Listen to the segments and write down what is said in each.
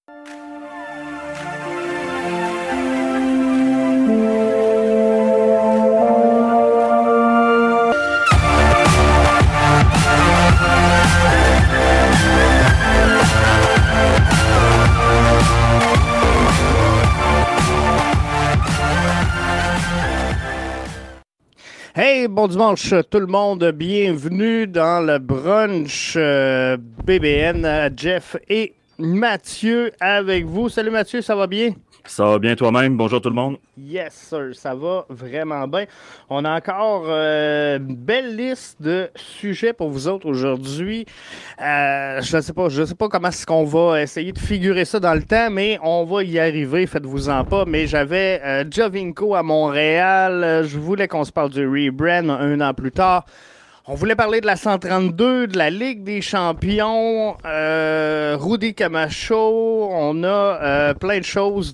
Hey, bon dimanche tout le monde, bienvenue dans le brunch BBN, Jeff et Mathieu avec vous. Salut Mathieu, ça va bien? Ça va bien toi-même, bonjour tout le monde. Yes sir, ça va vraiment bien. On a encore une belle liste de sujets pour vous autres aujourd'hui. Je sais pas comment est-ce qu'on va essayer de figurer ça dans le temps, mais on va y arriver, faites-vous-en pas. Mais j'avais Giovinco à Montréal, je voulais qu'on se parle du rebrand un an plus tard. On voulait parler de la 132, de la Ligue des champions, Rudy Camacho, on a plein de choses,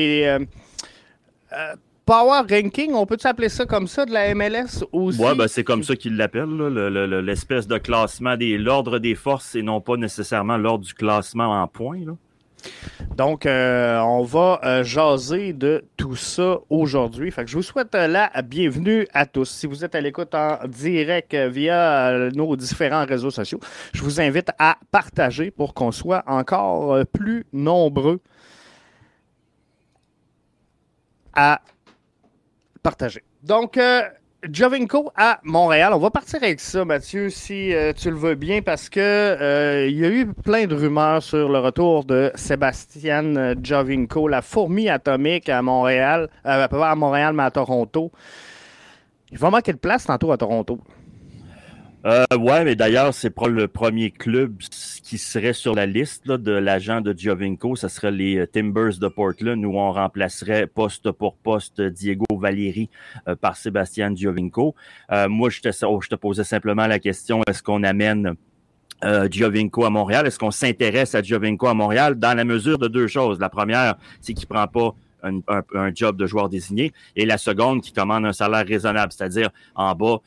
Power Ranking, on peut s'appeler ça comme ça, de la MLS aussi? Ouais, ben c'est comme ça qu'ils l'appellent, là, l'espèce de classement l'ordre des forces et non pas nécessairement l'ordre du classement en points, là. Donc, on va jaser de tout ça aujourd'hui. Fait que je vous souhaite la bienvenue à tous. Si vous êtes à l'écoute en direct via nos différents réseaux sociaux, je vous invite à partager pour qu'on soit encore plus nombreux à partager. Donc, Giovinco à Montréal. On va partir avec ça, Mathieu, si tu le veux bien, parce que il y a eu plein de rumeurs sur le retour de Sébastien Giovinco, la fourmi atomique à Montréal, pas à Montréal, mais à Toronto. Il va manquer de place tantôt à Toronto. Ouais, mais d'ailleurs, c'est pas le premier club qui serait sur la liste là, de l'agent de Giovinco. Ce serait les Timbers de Portland, où on remplacerait poste pour poste Diego Valeri par Sébastien Giovinco. Moi, je te posais simplement la question, est-ce qu'on amène Giovinco à Montréal? Est-ce qu'on s'intéresse à Giovinco à Montréal dans la mesure de deux choses? La première, c'est qu'il prend pas un job de joueur désigné. Et la seconde, qui commande un salaire raisonnable, c'est-à-dire en bas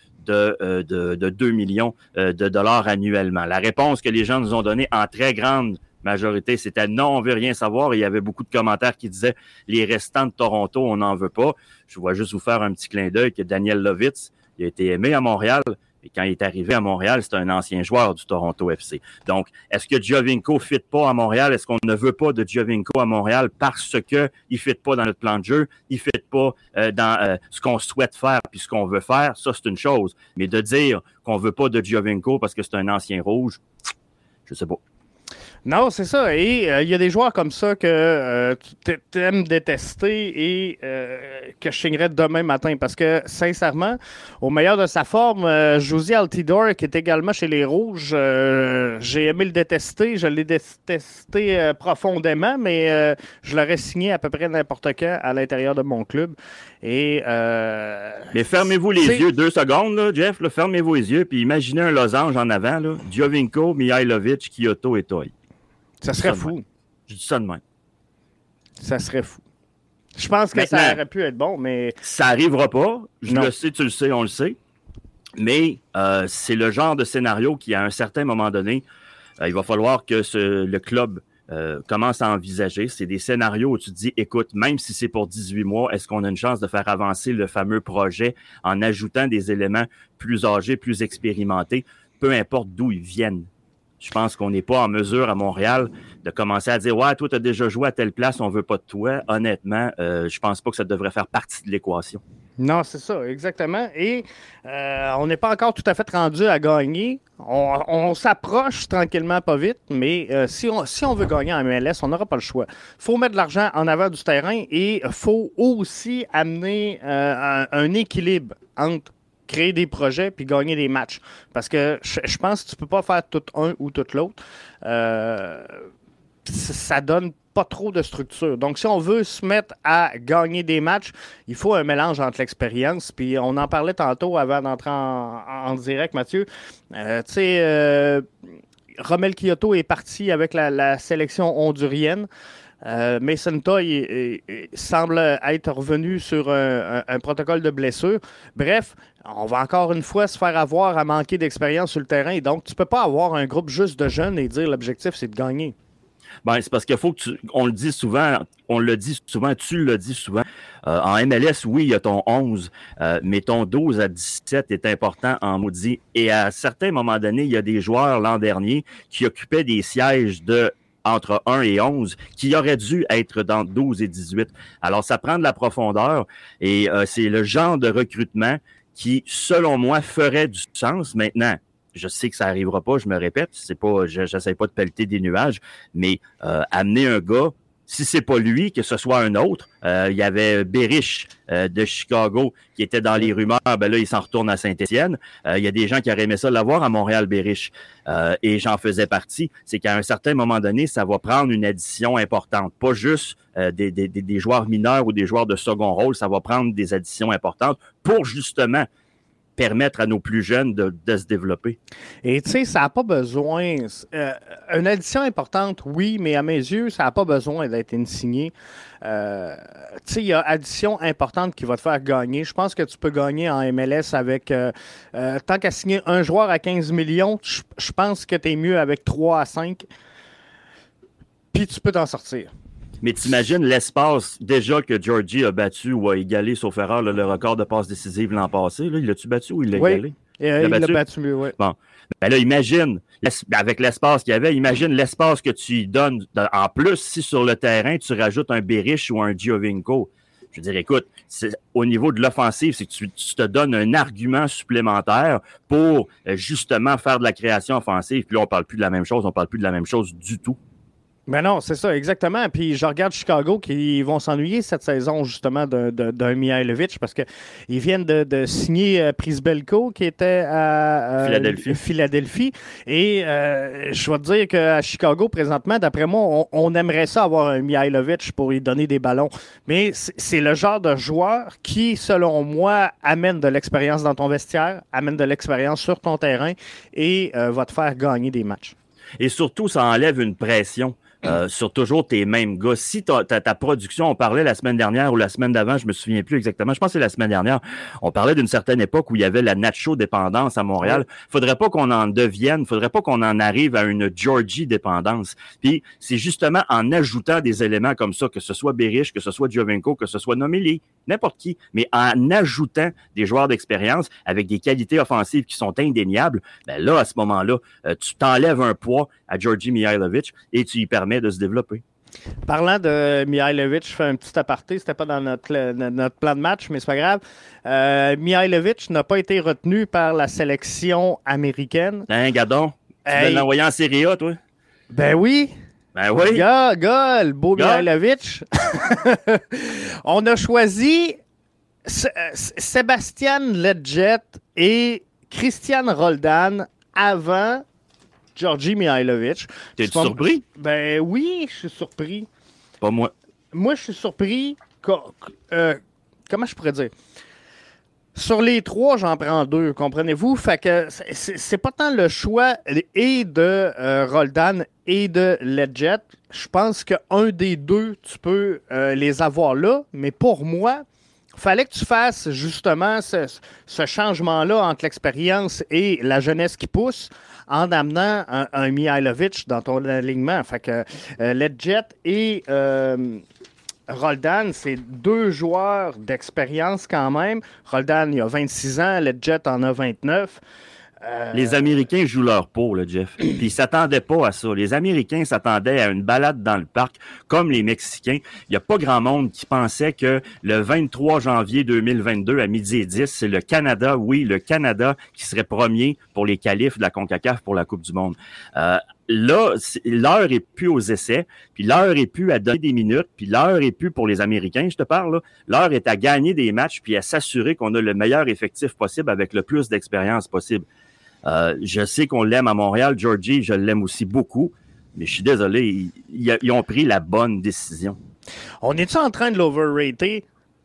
de 2 millions de dollars annuellement. La réponse que les gens nous ont donnée en très grande majorité, c'était non, on veut rien savoir. Et il y avait beaucoup de commentaires qui disaient les restants de Toronto, on n'en veut pas. Je vais juste vous faire un petit clin d'œil que Daniel Lovitz, il a été aimé à Montréal. Et quand il est arrivé à Montréal, c'était un ancien joueur du Toronto FC. Donc, est-ce que Giovinco ne fit pas à Montréal? Est-ce qu'on ne veut pas de Giovinco à Montréal parce que il ne fit pas dans notre plan de jeu? Il ne fit pas dans ce qu'on souhaite faire puis ce qu'on veut faire? Ça, c'est une chose. Mais de dire qu'on ne veut pas de Giovinco parce que c'est un ancien rouge, je ne sais pas. Non, c'est ça. Et il y a des joueurs comme ça que tu aimes détester et que je signerais demain matin. Parce que, sincèrement, au meilleur de sa forme, Josie Altidore, qui est également chez les Rouges, j'ai aimé le détester. Je l'ai détesté profondément, mais je l'aurais signé à peu près n'importe quand à l'intérieur de mon club. Et, mais fermez-vous les yeux 2 secondes, là, Jeff. Là, fermez-vous les yeux puis imaginez un losange en avant. Là, Giovinco, Mihailovic, Kyoto et Toy. Ça serait fou. Je dis ça de même. Ça serait fou. Je pense que ça aurait pu être bon, mais... Ça n'arrivera pas. Je le sais, tu le sais, on le sait. Mais c'est le genre de scénario qui, à un certain moment donné, il va falloir que le club commence à envisager. C'est des scénarios où tu te dis, écoute, même si c'est pour 18 mois, est-ce qu'on a une chance de faire avancer le fameux projet en ajoutant des éléments plus âgés, plus expérimentés, peu importe d'où ils viennent. Je pense qu'on n'est pas en mesure à Montréal de commencer à dire « Ouais, toi, tu as déjà joué à telle place, on veut pas de toi. » Honnêtement, je pense pas que ça devrait faire partie de l'équation. Non, c'est ça, exactement. Et on n'est pas encore tout à fait rendu à gagner. On s'approche tranquillement, pas vite, mais si on veut gagner en MLS, on n'aura pas le choix. Il faut mettre de l'argent en avant du terrain et il faut aussi amener un équilibre entre créer des projets puis gagner des matchs. Parce que je pense que tu peux pas faire tout un ou tout l'autre. Ça donne pas trop de structure. Donc, si on veut se mettre à gagner des matchs, il faut un mélange entre l'expérience. Puis, on en parlait tantôt avant d'entrer en direct, Mathieu. Tu sais, Romel Kyoto est parti avec la sélection hondurienne. Mason Toy semble être revenu sur un protocole de blessure. Bref, on va encore une fois se faire avoir à manquer d'expérience sur le terrain. Donc, tu peux pas avoir un groupe juste de jeunes et dire l'objectif, c'est de gagner. Ben, c'est parce qu'il faut que on le dit souvent, tu le dis souvent. En MLS, oui, il y a ton 11, mais ton 12 à 17 est important en maudit. Et à certains moments donnés, il y a des joueurs l'an dernier qui occupaient des sièges de entre 1 et 11, qui auraient dû être dans 12 et 18. Alors, ça prend de la profondeur et c'est le genre de recrutement qui, selon moi, ferait du sens. Maintenant, je sais que ça arrivera pas, je me répète, c'est pas, j'essaie pas de pelleter des nuages, mais amener un gars, si c'est pas lui, que ce soit un autre. Il y avait Berish de Chicago qui était dans les rumeurs, ben là, il s'en retourne à Saint-Étienne. Il y a des gens qui auraient aimé ça l'avoir à Montréal, Berish. Et j'en faisais partie. C'est qu'à un certain moment donné, ça va prendre une addition importante. Pas juste des joueurs mineurs ou des joueurs de second rôle, ça va prendre des additions importantes pour justement permettre à nos plus jeunes de se développer. Et tu sais, ça n'a pas besoin... une addition importante, oui, mais à mes yeux, ça n'a pas besoin d'être insigné. Tu sais, il y a addition importante qui va te faire gagner. Je pense que tu peux gagner en MLS avec... tant qu'à signer un joueur à 15 millions, je pense que tu es mieux avec 3 à 5. Puis tu peux t'en sortir. Mais t'imagines l'espace déjà que Georgie a battu ou a égalé, sauf erreur, le record de passes décisives l'an passé. Là, il l'a-tu battu ou il l'a égalé? Il l'a battu, oui. Bon. Ben là, imagine, avec l'espace qu'il y avait, imagine l'espace que tu lui donnes. En plus, si sur le terrain, tu rajoutes un Berish ou un Giovinco. Je veux dire, écoute, au niveau de l'offensive, c'est que tu te donnes un argument supplémentaire pour justement faire de la création offensive. Puis là, on parle plus de la même chose, on parle plus de la même chose du tout. Mais non, c'est ça, exactement. Puis je regarde Chicago qui vont s'ennuyer cette saison, justement, d'un Mihailovic parce qu'ils viennent de signer Prisbelko qui était à Philadelphie. Et je vais te dire qu'à Chicago, présentement, d'après moi, on aimerait ça avoir un Mihailovic pour lui donner des ballons. Mais c'est le genre de joueur qui, selon moi, amène de l'expérience dans ton vestiaire, amène de l'expérience sur ton terrain et va te faire gagner des matchs. Et surtout, ça enlève une pression. Sur toujours tes mêmes gars. Si ta production, on parlait la semaine dernière ou la semaine d'avant, je me souviens plus exactement, je pense que c'est la semaine dernière, on parlait d'une certaine époque où il y avait la Nacho-dépendance à Montréal. Faudrait pas qu'on en devienne, faudrait pas qu'on en arrive à une Georgie-dépendance. Puis c'est justement en ajoutant des éléments comme ça, que ce soit Berish, que ce soit Giovinco, que ce soit Nomeli, n'importe qui, mais en ajoutant des joueurs d'expérience avec des qualités offensives qui sont indéniables, ben là, à ce moment-là, tu t'enlèves un poids à Georgie Mihailovic et tu y permets de se développer. Parlant de Mihailovic, je fais un petit aparté, c'était pas dans notre plan de match, mais c'est pas grave. Mihailovic n'a pas été retenu par la sélection américaine. Hein, Gadon? Tu veux l'envoyer en Serie A, toi? Ben oui. Ben oui. Gars, le beau Mihailovic. On a choisi Sébastien Ledjet et Christian Roldan avant Georgie Mihailovic. T'es-tu surpris? Ben oui, je suis surpris. Pas moi. Moi, je suis surpris. Comment je pourrais dire? Sur les 3, j'en prends 2, comprenez-vous? Fait que c'est pas tant le choix et de Roldan et de Ledjet. Je pense qu'un des deux, tu peux les avoir là. Mais pour moi, il fallait que tu fasses justement ce changement-là entre l'expérience et la jeunesse qui pousse en amenant un Mihailovic dans ton alignement. Fait que Ledjet et Roldan, c'est 2 joueurs d'expérience quand même. Roldan, il a 26 ans, Ledjet en a 29. Les Américains jouent leur peau, là, Jeff. Puis ils s'attendaient pas à ça. Les Américains s'attendaient à une balade dans le parc, comme les Mexicains. Il n'y a pas grand monde qui pensait que le 23 janvier 2022, à 12h10, c'est le Canada, oui, le Canada, qui serait premier pour les qualifs de la CONCACAF pour la Coupe du Monde. Là, l'heure est plus aux essais, puis l'heure est plus à donner des minutes, puis l'heure est plus pour les Américains, je te parle, là. L'heure est à gagner des matchs, puis à s'assurer qu'on a le meilleur effectif possible avec le plus d'expérience possible. Je sais qu'on l'aime à Montréal, Georgie, je l'aime aussi beaucoup, mais je suis désolé, ils ont pris la bonne décision. On est-tu en train de l'overrater?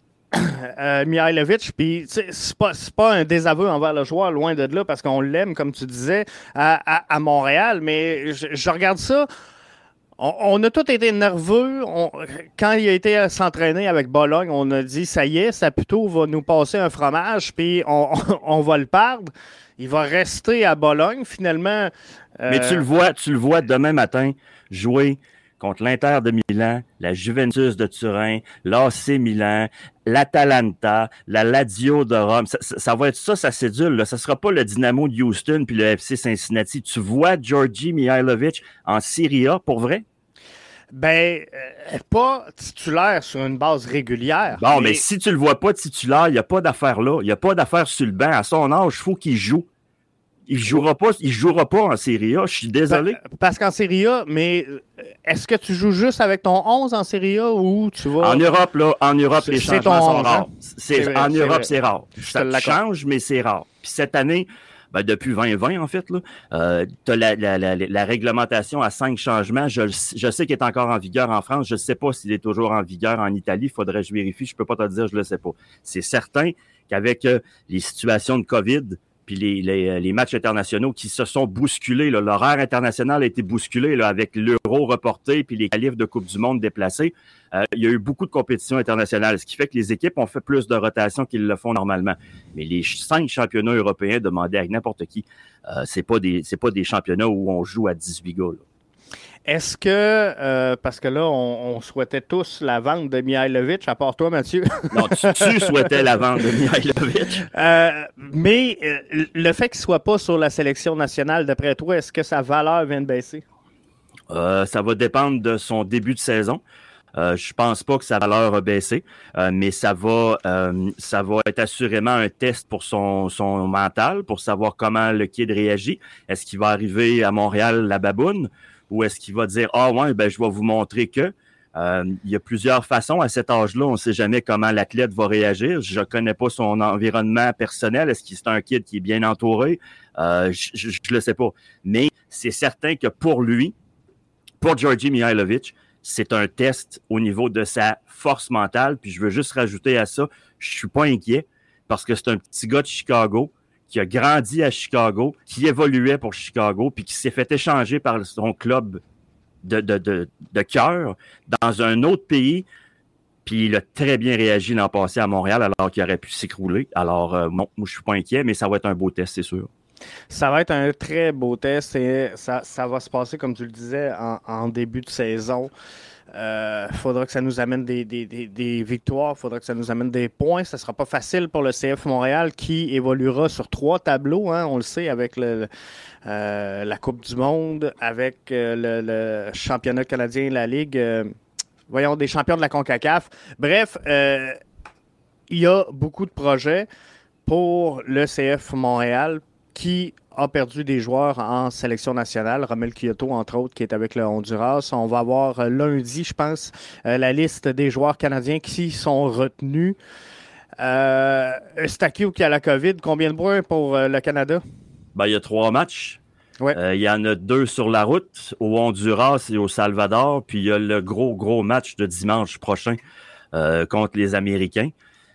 Mihailovic, puis c'est pas un désaveu envers le joueur, loin de là, parce qu'on l'aime, comme tu disais, à Montréal, mais je regarde ça, on a tous été nerveux, quand il a été s'entraîner avec Bologne, on a dit, ça y est, Saputo va nous passer un fromage, puis on va le perdre, il va rester à Bologne, finalement. Mais tu le vois demain matin jouer contre l'Inter de Milan, la Juventus de Turin, l'AC Milan, l'Atalanta, la Lazio de Rome. Ça va être ça, sa cédule. Là. Ça sera pas le Dynamo de Houston puis le FC Cincinnati. Tu vois Georgi Mihailovic en Serie A pour vrai? Ben, pas titulaire sur une base régulière. Bon, mais si tu le vois pas titulaire, il n'y a pas d'affaire là. Il n'y a pas d'affaire sur le banc. À son âge, il faut qu'il joue. Il jouera pas en Serie A, je suis désolé. Parce qu'en Serie A, mais est-ce que tu joues juste avec ton 11 en Serie A ou tu vas... En Europe, les changements sont rares. En Europe, c'est rare. Ça change, mais c'est rare. Puis cette année, depuis 2020, en fait, tu as la réglementation à 5 changements. Je sais qu'il est encore en vigueur en France. Je ne sais pas s'il est toujours en vigueur en Italie. Faudrait que je vérifie. Je ne peux pas te le dire, je ne le sais pas. C'est certain qu'avec les situations de COVID, puis les matchs internationaux qui se sont bousculés. Là. L'horaire international a été bousculé là, avec l'Euro reporté puis les qualifs de Coupe du Monde déplacés. Il y a eu beaucoup de compétitions internationales, ce qui fait que les équipes ont fait plus de rotation qu'ils le font normalement. Mais les 5 championnats européens demandés à n'importe qui, c'est pas des championnats où on joue à 18 gars. Là. Est-ce que, parce que là, on souhaitait tous la vente de Mihailovic, à part toi, Mathieu. Non, tu souhaitais la vente de Mihailovic. Mais le fait qu'il ne soit pas sur la sélection nationale, d'après toi, est-ce que sa valeur vient de baisser? Ça va dépendre de son début de saison. Je pense pas que sa valeur a baissé, mais ça va être assurément un test pour son mental, pour savoir comment le kid réagit. Est-ce qu'il va arriver à Montréal, la baboune? Ou est-ce qu'il va dire « Ah ouais, je vais vous montrer que... » Il y a plusieurs façons à cet âge-là. On ne sait jamais comment l'athlète va réagir. Je ne connais pas son environnement personnel. Est-ce que c'est un kid qui est bien entouré? Je ne le sais pas. Mais c'est certain que pour lui, pour Georgi Mihailovic, c'est un test au niveau de sa force mentale. Puis je veux juste rajouter à ça, je ne suis pas inquiet parce que c'est un petit gars de Chicago qui a grandi à Chicago, qui évoluait pour Chicago, puis qui s'est fait échanger par son club de cœur dans un autre pays, puis il a très bien réagi l'an passé à Montréal alors qu'il aurait pu s'écrouler. Alors, moi, je suis pas inquiet, mais ça va être un beau test, c'est sûr. Ça va être un très beau test et ça va se passer, comme tu le disais, en début de saison. Faudra que ça nous amène des victoires, faudra que ça nous amène des points. Ça ne sera pas facile pour le CF Montréal qui évoluera sur 3 tableaux, hein, on le sait, avec la Coupe du Monde, avec le championnat canadien, la Ligue, des champions de la CONCACAF. Bref, il y a beaucoup de projets pour le CF Montréal qui a perdu des joueurs en sélection nationale. Romel Kyoto, entre autres, qui est avec le Honduras. On va avoir lundi, je pense, la liste des joueurs canadiens qui sont retenus. Eustáquio qui a la COVID. Combien de points pour le Canada? Il y a 3 matchs. Ouais. Il y en a 2 sur la route, au Honduras et au Salvador. Puis il y a le gros match de dimanche prochain contre les Américains.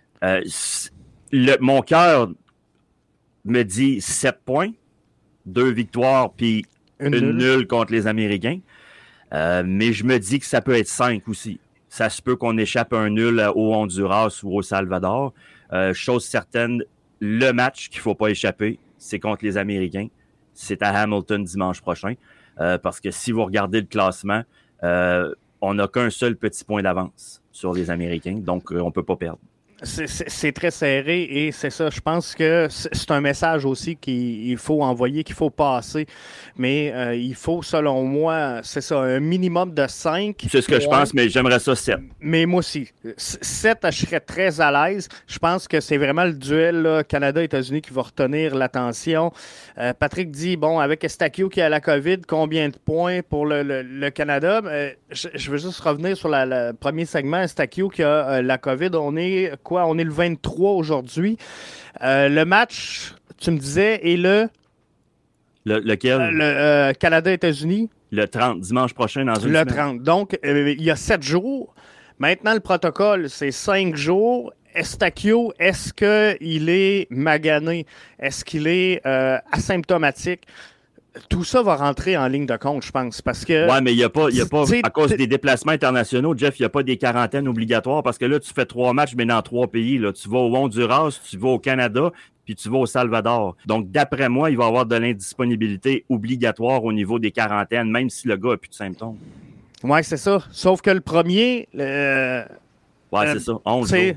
Mon cœur me dit 7 points. 2 victoires, puis une nulle contre les Américains. Mais je me dis que ça peut être 5 aussi. Ça se peut qu'on échappe un nul au Honduras ou au Salvador. Chose certaine, le match qu'il ne faut pas échapper, c'est contre les Américains. C'est à Hamilton dimanche prochain. Parce que si vous regardez le classement, on n'a qu'un seul petit point d'avance sur les Américains. Donc, on ne peut pas perdre. C'est très serré et c'est ça. Je pense que c'est un message aussi qu'il faut envoyer, qu'il faut passer. Mais il faut, selon moi, c'est ça, un minimum de 5. C'est ce que je pense, mais j'aimerais ça 7. Mais moi aussi. 7, je serais très à l'aise. Je pense que c'est vraiment le duel là, Canada-États-Unis qui va retenir l'attention. Patrick dit, avec Eustáquio qui a la COVID, combien de points pour le Canada? Je veux juste revenir sur le premier segment. Eustáquio qui a la COVID, on est le 23 aujourd'hui. Le match, tu me disais, est lequel? Le Canada-États-Unis. Le 30, dimanche prochain dans une semaine. Le 30. Donc, il y a 7 jours. Maintenant, le protocole, c'est 5 jours. Eustáquio, est-ce qu'il est magané? Est-ce qu'il est asymptomatique? Tout ça va rentrer en ligne de compte, je pense, parce que... Ouais, mais il n'y a pas à cause des déplacements internationaux, Jeff, il n'y a pas des quarantaines obligatoires parce que là, tu fais 3 matchs, mais dans 3 pays. Là. Tu vas au Honduras, tu vas au Canada, puis tu vas au Salvador. Donc, d'après moi, il va y avoir de l'indisponibilité obligatoire au niveau des quarantaines, même si le gars n'a plus de symptômes. Oui, c'est ça. Sauf que le premier... c'est ça, 11 jours.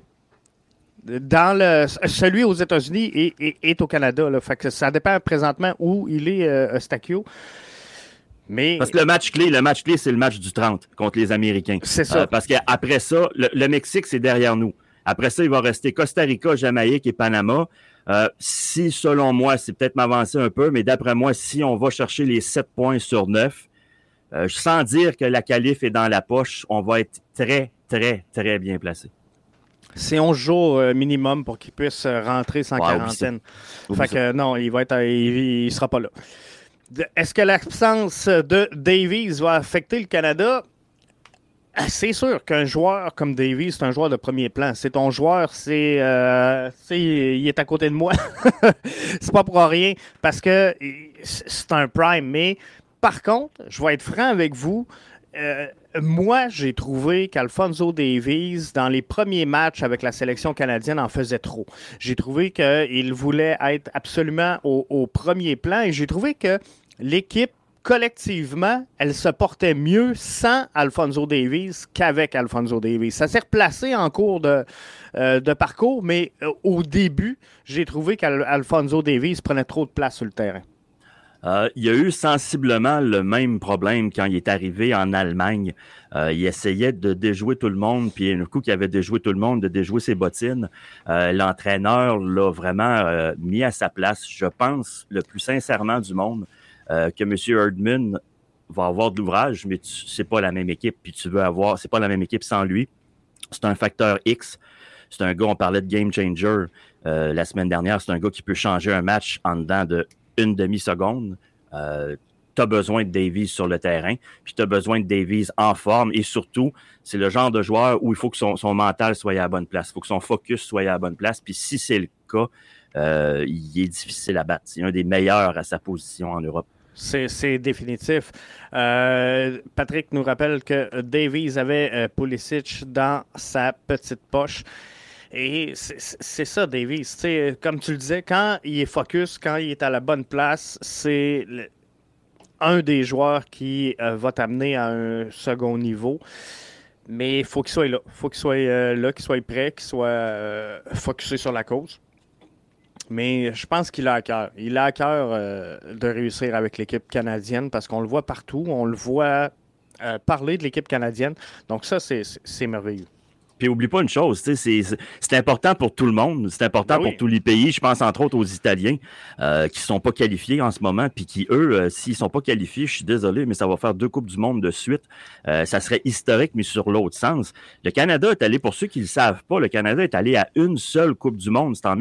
Celui aux États-Unis est au Canada. Là. Fait que ça dépend présentement où il est, Eustáquio. Mais... Parce que le match clé, c'est le match du 30 contre les Américains. C'est ça. Parce qu'après ça, le Mexique, c'est derrière nous. Après ça, il va rester Costa Rica, Jamaïque et Panama. Si, selon moi, c'est peut-être m'avancer un peu, mais d'après moi, si on va chercher les 7 points sur 9, sans dire que la qualif est dans la poche, on va être très, très, très bien placé. C'est 11 jours minimum pour qu'il puisse rentrer sans quarantaine. Fait que non, il sera pas là. Est-ce que l'absence de Davies va affecter le Canada? C'est sûr qu'un joueur comme Davies, c'est un joueur de premier plan. C'est ton joueur, il est à côté de moi. C'est pas pour rien parce que c'est un prime. Mais par contre, je vais être franc avec vous. Moi, j'ai trouvé qu'Alphonso Davies, dans les premiers matchs avec la sélection canadienne, en faisait trop. J'ai trouvé qu'il voulait être absolument au premier plan et j'ai trouvé que l'équipe, collectivement, elle se portait mieux sans Alphonso Davies qu'avec Alphonso Davies. Ça s'est replacé en cours de parcours, mais au début, j'ai trouvé qu'Alphonso Davies prenait trop de place sur le terrain. Il y a eu sensiblement le même problème quand il est arrivé en Allemagne. Il essayait de déjouer tout le monde, puis un coup qu'il avait déjoué tout le monde, de déjouer ses bottines. L'entraîneur l'a vraiment mis à sa place, je pense, le plus sincèrement du monde, que M. Erdman va avoir de l'ouvrage, mais c'est pas la même équipe, puis c'est pas la même équipe sans lui. C'est un facteur X. C'est un gars, on parlait de game changer la semaine dernière, c'est un gars qui peut changer un match en dedans de une demi-seconde. Tu as besoin de Davies sur le terrain, puis tu as besoin de Davies en forme, et surtout, c'est le genre de joueur où il faut que son mental soit à la bonne place, il faut que son focus soit à la bonne place, puis si c'est le cas, il est difficile à battre. C'est un des meilleurs à sa position en Europe. C'est définitif. Patrick nous rappelle que Davies avait Pulisic dans sa petite poche. Et c'est ça, Davies. Comme tu le disais, quand il est focus, quand il est à la bonne place, c'est un des joueurs qui va t'amener à un second niveau. Mais il faut qu'il soit là. Il faut qu'il soit là, qu'il soit prêt, qu'il soit focusé sur la cause. Mais je pense qu'il a à cœur. Il a à cœur de réussir avec l'équipe canadienne parce qu'on le voit partout. On le voit parler de l'équipe canadienne. Donc ça, c'est merveilleux. Puis oublie pas une chose, c'est important pour tout le monde, c'est important pour tous les pays. Je pense entre autres aux Italiens qui ne sont pas qualifiés en ce moment, puis qui, eux, s'ils ne sont pas qualifiés, je suis désolé, mais ça va faire 2 Coupes du Monde de suite. Ça serait historique, mais sur l'autre sens. Le Canada est allé, pour ceux qui ne le savent pas, le Canada est allé à une seule Coupe du Monde. C'était en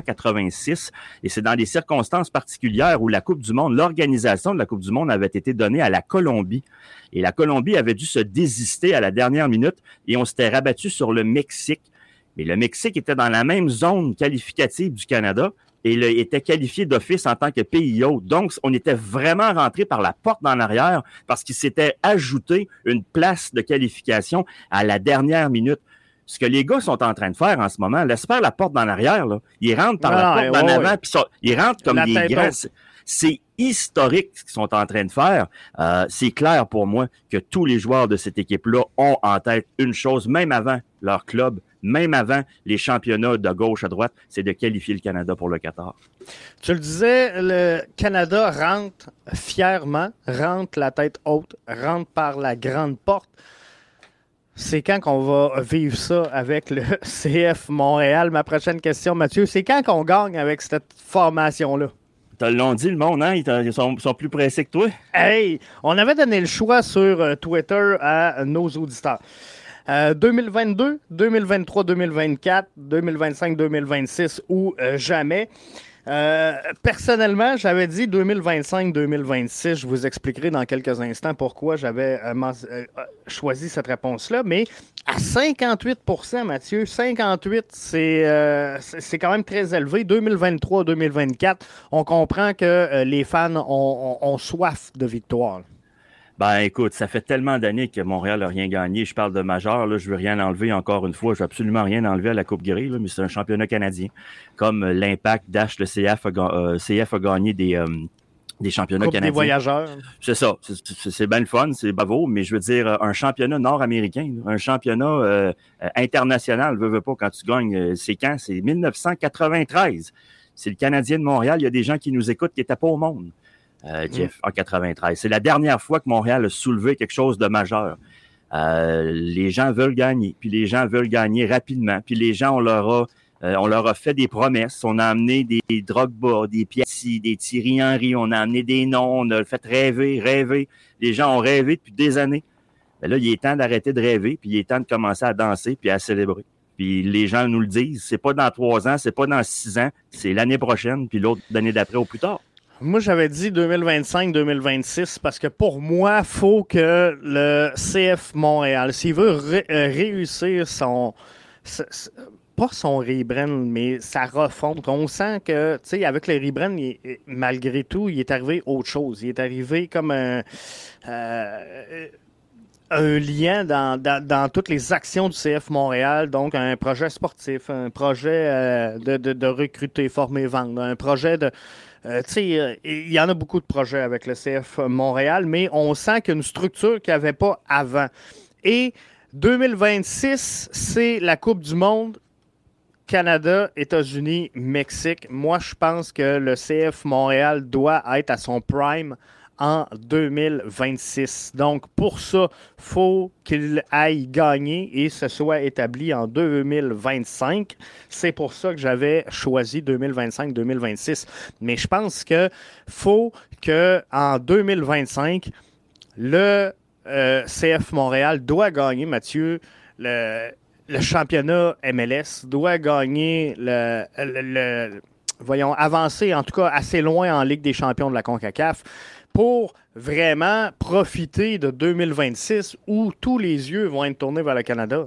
1986, et c'est dans des circonstances particulières où la Coupe du Monde, l'organisation de la Coupe du Monde avait été donnée à la Colombie. Et la Colombie avait dû se désister à la dernière minute et on s'était rabattu sur le Mexique. Mais le Mexique était dans la même zone qualificative du Canada et était qualifié d'office en tant que pays hôte. Donc, on était vraiment rentré par la porte d'en arrière parce qu'il s'était ajouté une place de qualification à la dernière minute. Ce que les gars sont en train de faire en ce moment, laisse faire la porte d'en arrière. Là. Ils rentrent par la porte d'en avant, puis ils rentrent comme des grands... C'est historique ce qu'ils sont en train de faire. C'est clair pour moi que tous les joueurs de cette équipe-là ont en tête une chose, même avant leur club, même avant les championnats de gauche à droite, c'est de qualifier le Canada pour le Qatar. Tu le disais, le Canada rentre fièrement, rentre la tête haute, rentre par la grande porte. C'est quand qu'on va vivre ça avec le CF Montréal? Ma prochaine question, Mathieu, c'est quand qu'on gagne avec cette formation-là? Te l'ont dit, le monde, hein? Ils sont plus pressés que toi. Hey! On avait donné le choix sur Twitter à nos auditeurs. 2022, 2023, 2024, 2025, 2026 ou jamais. Personnellement, j'avais dit 2025-2026. Je vous expliquerai dans quelques instants pourquoi j'avais choisi cette réponse-là. Mais à 58%, Mathieu, 58%, c'est quand même très élevé. 2023-2024, on comprend que les fans ont soif de victoire. Ben écoute, ça fait tellement d'années que Montréal n'a rien gagné. Je parle de majeur, là, je veux rien enlever encore une fois. Je veux absolument rien enlever à la Coupe Grey, là, mais c'est un championnat canadien. Comme l'Impact, Dash, le CF a gagné des championnats Coupe canadiens. Des voyageurs. C'est ça. C'est bien le fun, c'est bravo, mais je veux dire, un championnat nord-américain, un championnat international, veux pas, quand tu gagnes, c'est quand? C'est 1993. C'est le Canadien de Montréal. Il y a des gens qui nous écoutent qui n'étaient pas au monde, Jeff, en 93. C'est la dernière fois que Montréal a soulevé quelque chose de majeur. Les gens veulent gagner, puis les gens veulent gagner rapidement, puis les gens, on leur a fait des promesses, on a amené des Drogba, des Piatti, des Thierry Henry, on a amené des noms, on a fait rêver. Les gens ont rêvé depuis des années. Mais là, il est temps d'arrêter de rêver, puis il est temps de commencer à danser puis à célébrer. Puis les gens nous le disent, c'est pas dans 3 ans, c'est pas dans 6 ans, c'est l'année prochaine, puis l'autre l'année d'après ou plus tard. Moi, j'avais dit 2025-2026 parce que pour moi, il faut que le CF Montréal, s'il veut réussir pas son rebrand, mais sa refonte. On sent que, tu sais, avec le rebrand, malgré tout, il est arrivé autre chose. Il est arrivé comme un lien dans toutes les actions du CF Montréal, donc un projet sportif, un projet de recruter, former, vendre, un projet de... il y en a beaucoup de projets avec le CF Montréal, mais on sent qu'il y a une structure qu'il n'y avait pas avant. Et 2026, c'est la Coupe du Monde Canada, États-Unis, Mexique. Moi, je pense que le CF Montréal doit être à son prime en 2026. Donc, pour ça, il faut qu'il aille gagner et se soit établi en 2025. C'est pour ça que j'avais choisi 2025-2026. Mais je pense qu'il faut qu'en 2025, le CF Montréal doit gagner, Mathieu, le championnat MLS, doit gagner voyons, avancer en tout cas assez loin en Ligue des champions de la CONCACAF pour vraiment profiter de 2026 où tous les yeux vont être tournés vers le Canada.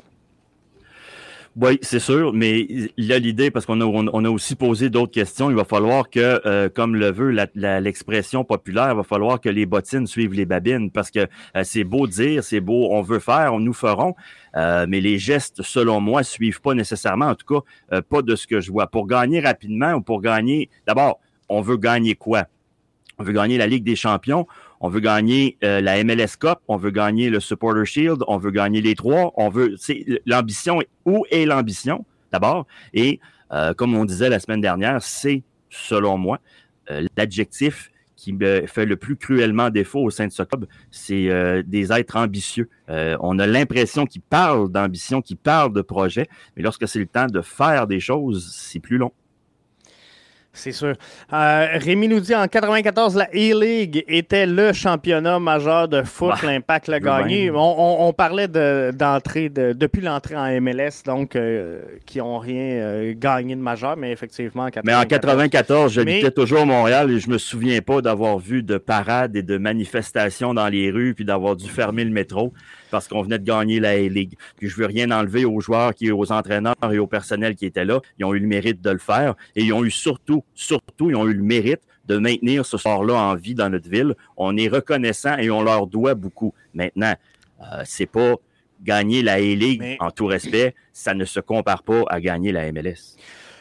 Oui, c'est sûr, mais là, l'idée, parce qu'on a aussi posé d'autres questions, il va falloir que, comme le veut l'expression populaire, il va falloir que les bottines suivent les babines, parce que c'est beau dire, c'est beau, on veut faire, nous ferons, mais les gestes, selon moi, suivent pas nécessairement, en tout cas, pas de ce que je vois. Pour gagner rapidement ou pour gagner, d'abord, on veut gagner quoi? On veut gagner la Ligue des champions, on veut gagner la MLS Cup, on veut gagner le Supporter Shield, on veut gagner les 3, on veut, c'est l'ambition, où est l'ambition d'abord? Et comme on disait la semaine dernière, c'est, selon moi, l'adjectif qui me fait le plus cruellement défaut au sein de ce club, c'est des êtres ambitieux. On a l'impression qu'ils parlent d'ambition, qu'ils parlent de projet, mais lorsque c'est le temps de faire des choses, c'est plus long. C'est sûr. Rémi nous dit en 94, la A-League était le championnat majeur de foot. L'Impact l'a gagné. On parlait d'entrée depuis l'entrée en MLS, donc qui n'ont rien gagné de majeur, mais effectivement en 94. Mais en 94, j'habitais toujours à Montréal et je me souviens pas d'avoir vu de parades et de manifestations dans les rues puis d'avoir dû fermer le métro parce qu'on venait de gagner la A-League. Puis je veux rien enlever aux joueurs, aux entraîneurs et au personnel qui étaient là. Ils ont eu le mérite de le faire et ils ont eu surtout, ils ont eu le mérite de maintenir ce sport-là en vie dans notre ville. On est reconnaissant et on leur doit beaucoup. Maintenant, c'est pas gagner la A-League en tout respect, ça ne se compare pas à gagner la MLS.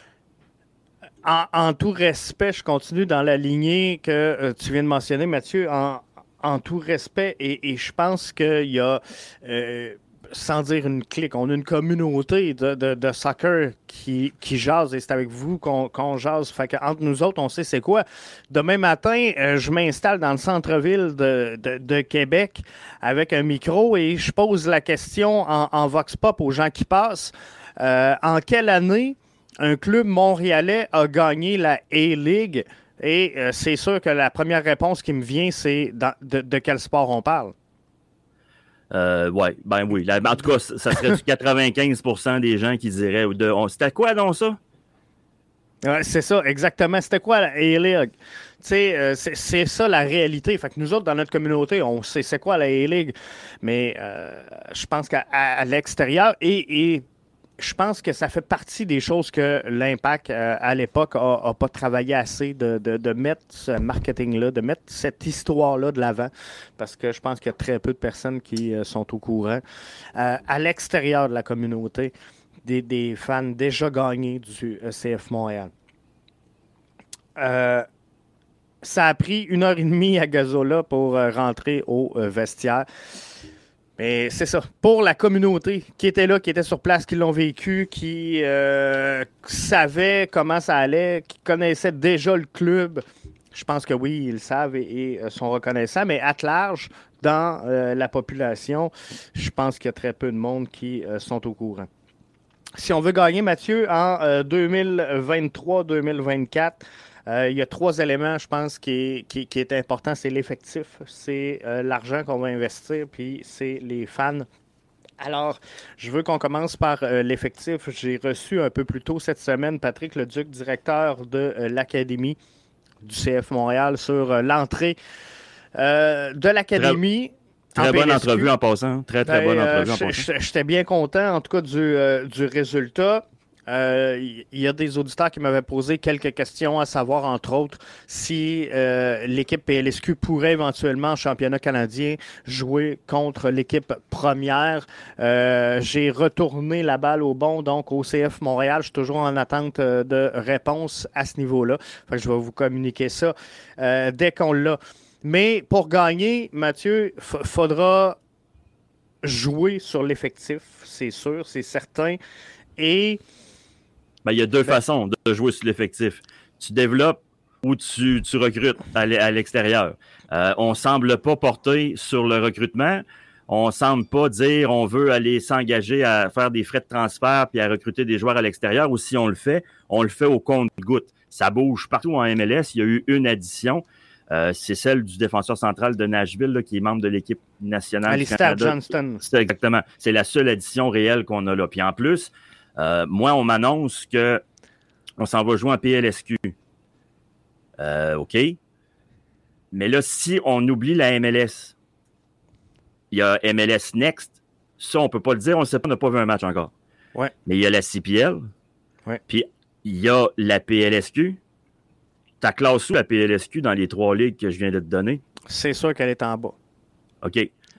En tout respect, je continue dans la lignée que tu viens de mentionner, Mathieu, en tout respect, et je pense qu'il y a, sans dire une clique, on a une communauté de soccer qui jase, et c'est avec vous qu'on jase. Fait qu'entre nous autres, on sait c'est quoi. Demain matin, je m'installe dans le centre-ville de Québec avec un micro et je pose la question en Vox Pop aux gens qui passent. En quelle année un club montréalais a gagné la A-League? Et c'est sûr que la première réponse qui me vient, c'est de quel sport on parle. Oui. En tout cas, ça serait du 95% des gens qui diraient c'était quoi donc ça? C'est ça, exactement. C'était quoi la A-League? C'est ça la réalité. Fait que nous autres, dans notre communauté, on sait c'est quoi la A-League. Mais je pense qu'à l'extérieur, et je pense que ça fait partie des choses que l'Impact, à l'époque, n'a pas travaillé assez de mettre ce marketing-là, de mettre cette histoire-là de l'avant, parce que je pense qu'il y a très peu de personnes qui sont au courant. À l'extérieur de la communauté, des fans déjà gagnés du CF Montréal. ça a pris 1h30 à Gazzola pour rentrer au vestiaire. Mais c'est ça. Pour la communauté qui était là, qui était sur place, qui l'ont vécu, qui savait comment ça allait, qui connaissait déjà le club, je pense que oui, ils le savent et sont reconnaissants. Mais à large, dans la population, je pense qu'il y a très peu de monde qui sont au courant. Si on veut gagner, Mathieu, en 2023-2024, il y a 3 éléments, je pense, qui est important. C'est l'effectif, c'est l'argent qu'on va investir, puis c'est les fans. Alors, je veux qu'on commence par l'effectif. J'ai reçu un peu plus tôt cette semaine Patrick Leduc, directeur de l'Académie du CF Montréal, sur l'entrée de l'Académie. Très bonne entrevue en passant. Très bonne entrevue en passant. J'étais bien content, en tout cas, du résultat. Il y a des auditeurs qui m'avaient posé quelques questions, à savoir, entre autres, si l'équipe PLSQ pourrait éventuellement, en championnat canadien, jouer contre l'équipe première. J'ai retourné la balle au bon, donc au CF Montréal. Je suis toujours en attente de réponse à ce niveau-là. Fait que je vais vous communiquer ça dès qu'on l'a. Mais pour gagner, Mathieu, faudra jouer sur l'effectif, c'est sûr, c'est certain. Et il y a 2 façons de jouer sur l'effectif. Tu développes ou tu recrutes à l'extérieur. On ne semble pas porter sur le recrutement. On ne semble pas dire on veut aller s'engager à faire des frais de transfert puis à recruter des joueurs à l'extérieur. Ou si on le fait au compte-gouttes. Ça bouge partout en MLS. Il y a eu une addition. C'est celle du défenseur central de Nashville, là, qui est membre de l'équipe nationale. Alistair Johnston. C'est exactement. C'est la seule addition réelle qu'on a là. Puis en plus, moi, on m'annonce qu'on s'en va jouer en PLSQ. OK. Mais là, si on oublie la MLS, il y a MLS Next. Ça, on ne peut pas le dire. On ne sait pas, on n'a pas vu un match encore. Ouais. Mais il y a la CPL. Ouais. Puis il y a la PLSQ. Ta classe où la PLSQ dans les 3 ligues que je viens de te donner? C'est sûr qu'elle est en bas. OK.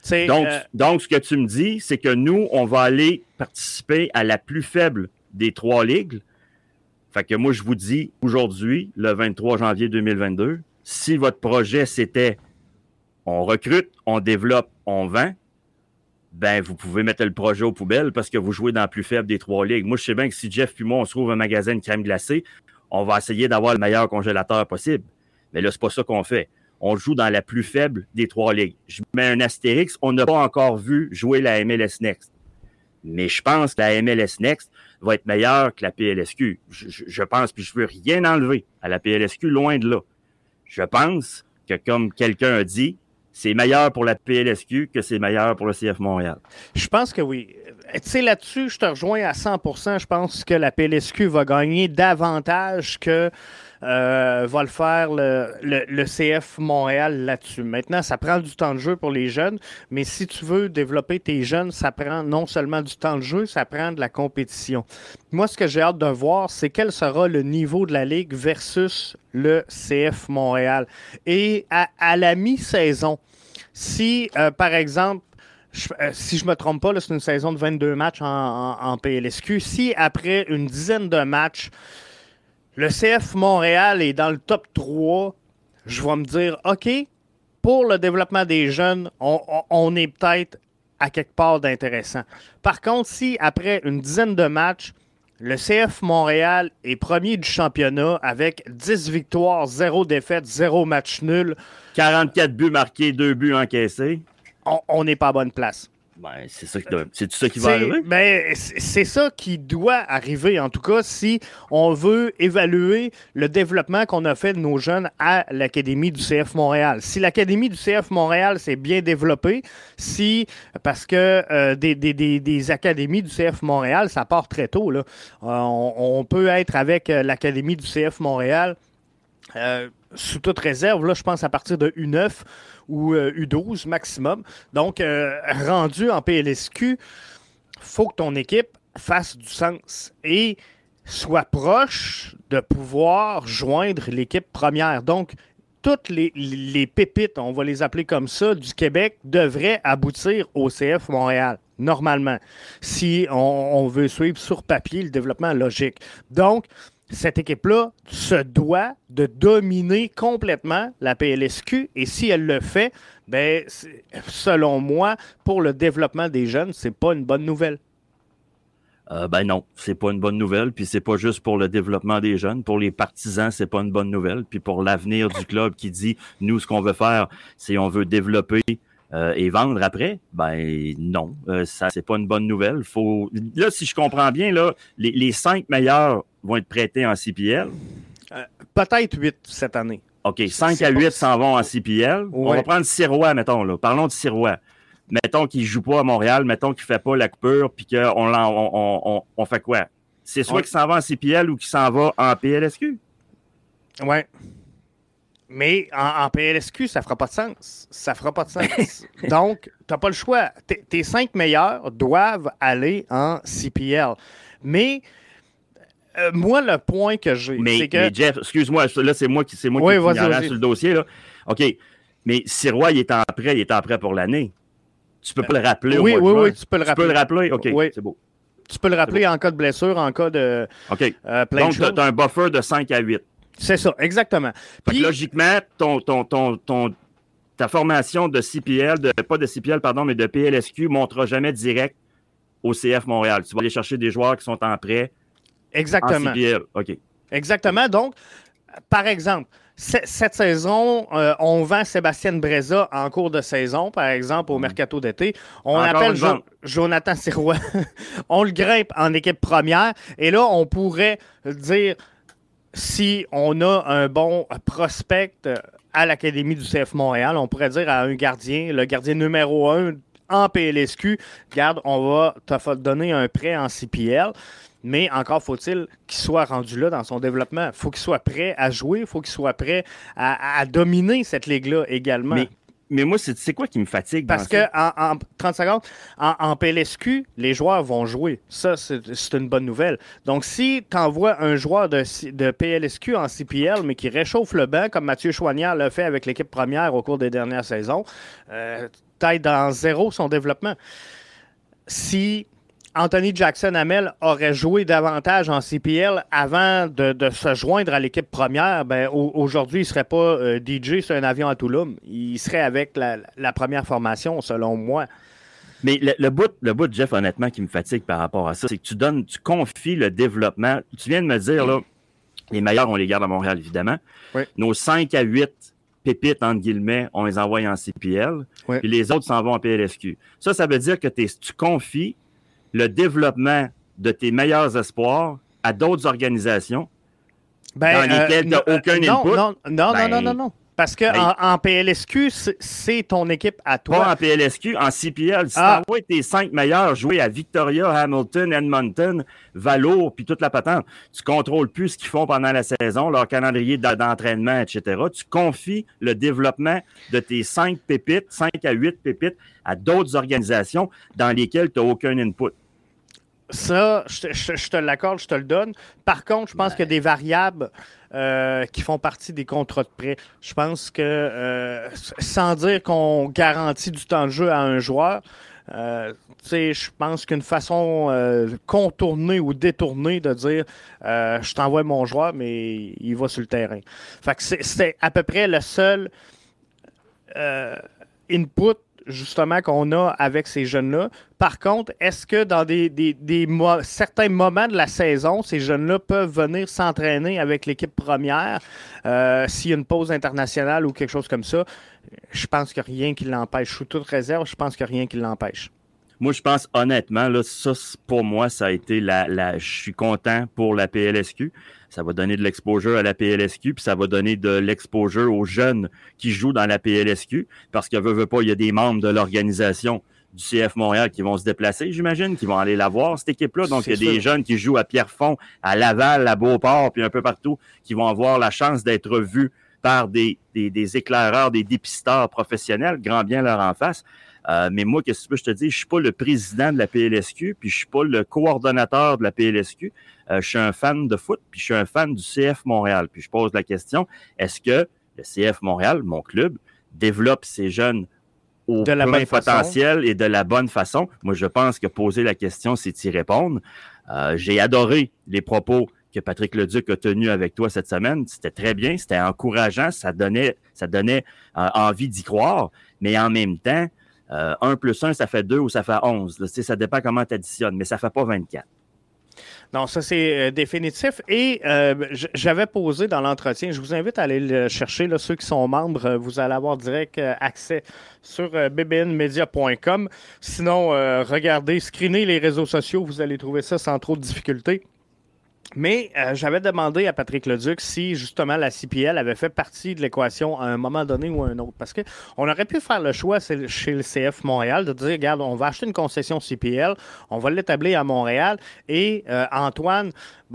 Donc, ce que tu me dis, c'est que nous, on va aller participer à la plus faible des 3 ligues. Fait que moi, je vous dis, aujourd'hui, le 23 janvier 2022, si votre projet, c'était on recrute, on développe, on vend, ben vous pouvez mettre le projet aux poubelles parce que vous jouez dans la plus faible des 3 ligues. Moi, je sais bien que si Jeff puis moi, on se trouve un magasin de crème glacée, on va essayer d'avoir le meilleur congélateur possible. Mais là, c'est pas ça qu'on fait. On joue dans la plus faible des 3 ligues. Je mets un astérix, on n'a pas encore vu jouer la MLS Next. Mais je pense que la MLS Next va être meilleure que la PLSQ. Je pense, puis je veux rien enlever à la PLSQ, loin de là. Je pense que, comme quelqu'un a dit, c'est meilleur pour la PLSQ que c'est meilleur pour le CF Montréal. Je pense que oui. Tu sais, là-dessus, je te rejoins à 100%. Je pense que la PLSQ va gagner davantage que va le faire le CF Montréal là-dessus. Maintenant, ça prend du temps de jeu pour les jeunes, mais si tu veux développer tes jeunes, ça prend non seulement du temps de jeu, ça prend de la compétition. Moi, ce que j'ai hâte de voir, c'est quel sera le niveau de la Ligue versus le CF Montréal. Et à la mi-saison, si, par exemple, si je ne me trompe pas, là, c'est une saison de 22 matchs en PLSQ. Si après une dizaine de matchs, le CF Montréal est dans le top 3, je vais me dire, OK, pour le développement des jeunes, on est peut-être à quelque part d'intéressant. Par contre, si après une dizaine de matchs, le CF Montréal est premier du championnat avec 10 victoires, 0 défaites, 0 match nul. 44 buts marqués, 2 buts encaissés. On n'est pas à bonne place. Ben, c'est ça qui va arriver? Ben, c'est ça qui doit arriver, en tout cas, si on veut évaluer le développement qu'on a fait de nos jeunes à l'Académie du CF Montréal. Si l'Académie du CF Montréal s'est bien développée, parce que des académies du CF Montréal, ça part très tôt, là. On peut être avec l'Académie du CF Montréal sous toute réserve, là, je pense à partir de U9 ou U12 maximum. Donc, rendu en PLSQ, faut que ton équipe fasse du sens et soit proche de pouvoir joindre l'équipe première. Donc, toutes les pépites, on va les appeler comme ça, du Québec devraient aboutir au CF Montréal, normalement, si on veut suivre sur papier le développement logique. Donc, cette équipe-là se doit de dominer complètement la PLSQ. Et si elle le fait, ben, selon moi, pour le développement des jeunes, c'est pas une bonne nouvelle. Ben non, c'est pas une bonne nouvelle. Puis c'est pas juste pour le développement des jeunes. Pour les partisans, c'est pas une bonne nouvelle. Puis pour l'avenir du club qui dit, nous, ce qu'on veut faire, c'est on veut développer et vendre après, ben non, ça c'est pas une bonne nouvelle. Là, si je comprends bien, là, les 5 meilleurs vont être prêtés en CPL. Peut-être 8 cette année. OK, 5 à 8 s'en vont en CPL. Ouais. On va prendre Sirois, mettons, là. Parlons de Sirois. Mettons qu'il ne joue pas à Montréal, mettons qu'il ne fait pas la coupure, puis qu'on fait quoi? C'est soit qu'il s'en va en CPL ou qu'il s'en va en PLSQ. Oui. Mais en PLSQ, ça ne fera pas de sens. Ça fera pas de sens. Donc, tu n'as pas le choix. Tes 5 meilleurs doivent aller en CPL. Mais moi, le point que j'ai, c'est que... Mais Jeff, excuse-moi, là, c'est moi qui suis ignorant sur le dossier. Là. OK. Mais Sirois, il est en prêt pour l'année. Tu peux pas le rappeler au mois de juin. Oui, tu peux le rappeler. Tu peux le rappeler? OK, oui. C'est beau. Tu peux le rappeler en cas de blessure, en cas de OK. plein donc, de choses. Tu as un buffer de 5 à 8. C'est ça, exactement. Puis, logiquement, ta formation de CPL, pas de CPL, pardon, mais de PLSQ ne montera jamais direct au CF Montréal. Tu vas aller chercher des joueurs qui sont en prêt. Exactement. En CPL. OK. Exactement. Donc, par exemple, cette saison, on vend Sébastien Breza en cours de saison, par exemple, au mercato d'été. On appelle Jonathan Sirois. On le grimpe en équipe première. Et là, on pourrait dire, si on a un bon prospect à l'Académie du CF Montréal, on pourrait dire à un gardien, le gardien numéro 1 en PLSQ, regarde, on va te donner un prêt en CPL. Mais encore faut-il qu'il soit rendu là dans son développement. Il faut qu'il soit prêt à jouer, il faut qu'il soit prêt à dominer cette ligue-là également. Mais moi, c'est quoi qui me fatigue? Parce que en 30 secondes, en PLSQ, les joueurs vont jouer. Ça, c'est une bonne nouvelle. Donc, si tu envoies un joueur de PLSQ en CPL, mais qui réchauffe le banc, comme Mathieu Choignard l'a fait avec l'équipe première au cours des dernières saisons, t'aides dans zéro son développement. Si Anthony Jackson-Hamel aurait joué davantage en CPL avant de se joindre à l'équipe première, ben aujourd'hui, il ne serait pas DJ sur un avion à Toulouse. Il serait avec la première formation, selon moi. Mais le bout, Jeff, honnêtement, qui me fatigue par rapport à ça, c'est que tu confies le développement. Tu viens de me dire, là, les meilleurs, on les garde à Montréal, évidemment. Oui. Nos 5 à 8 pépites, entre guillemets, on les envoie en CPL. Oui. Puis les autres s'en vont en PLSQ. Ça veut dire que tu confies le développement de tes meilleurs espoirs à d'autres organisations dans lesquelles tu n'as aucun input. Non. Parce qu'en PLSQ, c'est ton équipe à toi. Pas en PLSQ, en CPL. Si tu envoies tes 5 meilleurs jouer à Victoria, Hamilton, Edmonton, Valour, puis toute la patente, tu ne contrôles plus ce qu'ils font pendant la saison, leur calendrier d'entraînement, etc. Tu confies le développement de tes 5 pépites, 5 à 8 pépites, à d'autres organisations dans lesquelles tu n'as aucun input. Ça, je te l'accorde, je te le donne. Par contre, je pense qu'il y a des variables qui font partie des contrats de prêt. Je pense que, sans dire qu'on garantit du temps de jeu à un joueur, je pense qu'une façon contournée ou détournée de dire je t'envoie mon joueur, mais il va sur le terrain. Fait que c'est à peu près le seul input justement qu'on a avec ces jeunes-là. Par contre, est-ce que dans certains moments de la saison, ces jeunes-là peuvent venir s'entraîner avec l'équipe première s'il y a une pause internationale ou quelque chose comme ça? Je pense qu'il n'y a rien qui l'empêche. Sous toute réserve, je pense qu'il n'y a rien qui l'empêche. Moi, je pense honnêtement, là, ça, pour moi, ça a été je suis content pour la PLSQ. Ça va donner de l'exposure à la PLSQ, puis ça va donner de l'exposure aux jeunes qui jouent dans la PLSQ, parce que veut pas, il y a des membres de l'organisation du CF Montréal qui vont se déplacer, j'imagine, qui vont aller la voir, cette équipe-là. Donc, il y a des jeunes qui jouent à Pierrefonds, à Laval, à Beauport, puis un peu partout, qui vont avoir la chance d'être vus par des éclaireurs, des dépisteurs professionnels, grand bien leur en face. Mais moi, qu'est-ce que tu veux, je te dis, je suis pas le président de la PLSQ, puis je suis pas le coordonnateur de la PLSQ. Je suis un fan de foot, puis je suis un fan du CF Montréal. Puis je pose la question, est-ce que le CF Montréal, mon club, développe ces jeunes au plein potentiel et de la bonne façon? Moi, je pense que poser la question, c'est y répondre. J'ai adoré les propos que Patrick Leduc a tenu avec toi cette semaine. C'était très bien, c'était encourageant, ça donnait envie d'y croire, mais en même temps, 1 plus 1, ça fait 2 ou ça fait 11. Là, ça dépend comment tu additionnes, mais ça ne fait pas 24. Non, ça c'est définitif. Et j'avais posé dans l'entretien, je vous invite à aller le chercher, là, ceux qui sont membres, vous allez avoir direct accès sur bbnmedia.com. Sinon, regardez, screenez les réseaux sociaux, vous allez trouver ça sans trop de difficultés. Mais j'avais demandé à Patrick Leduc si, justement, la CPL avait fait partie de l'équation à un moment donné ou à un autre. Parce qu'on aurait pu faire le choix chez le CF Montréal de dire, regarde, on va acheter une concession CPL, on va l'établir à Montréal. Et Antoine,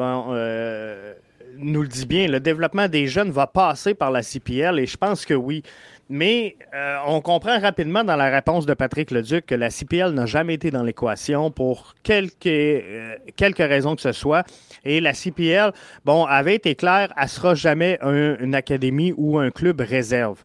nous le dit bien, le développement des jeunes va passer par la CPL et je pense que oui. Mais on comprend rapidement dans la réponse de Patrick Leduc que la CPL n'a jamais été dans l'équation pour quelques raisons que ce soit. Et la CPL, avait été claire, elle ne sera jamais une académie ou un club réserve.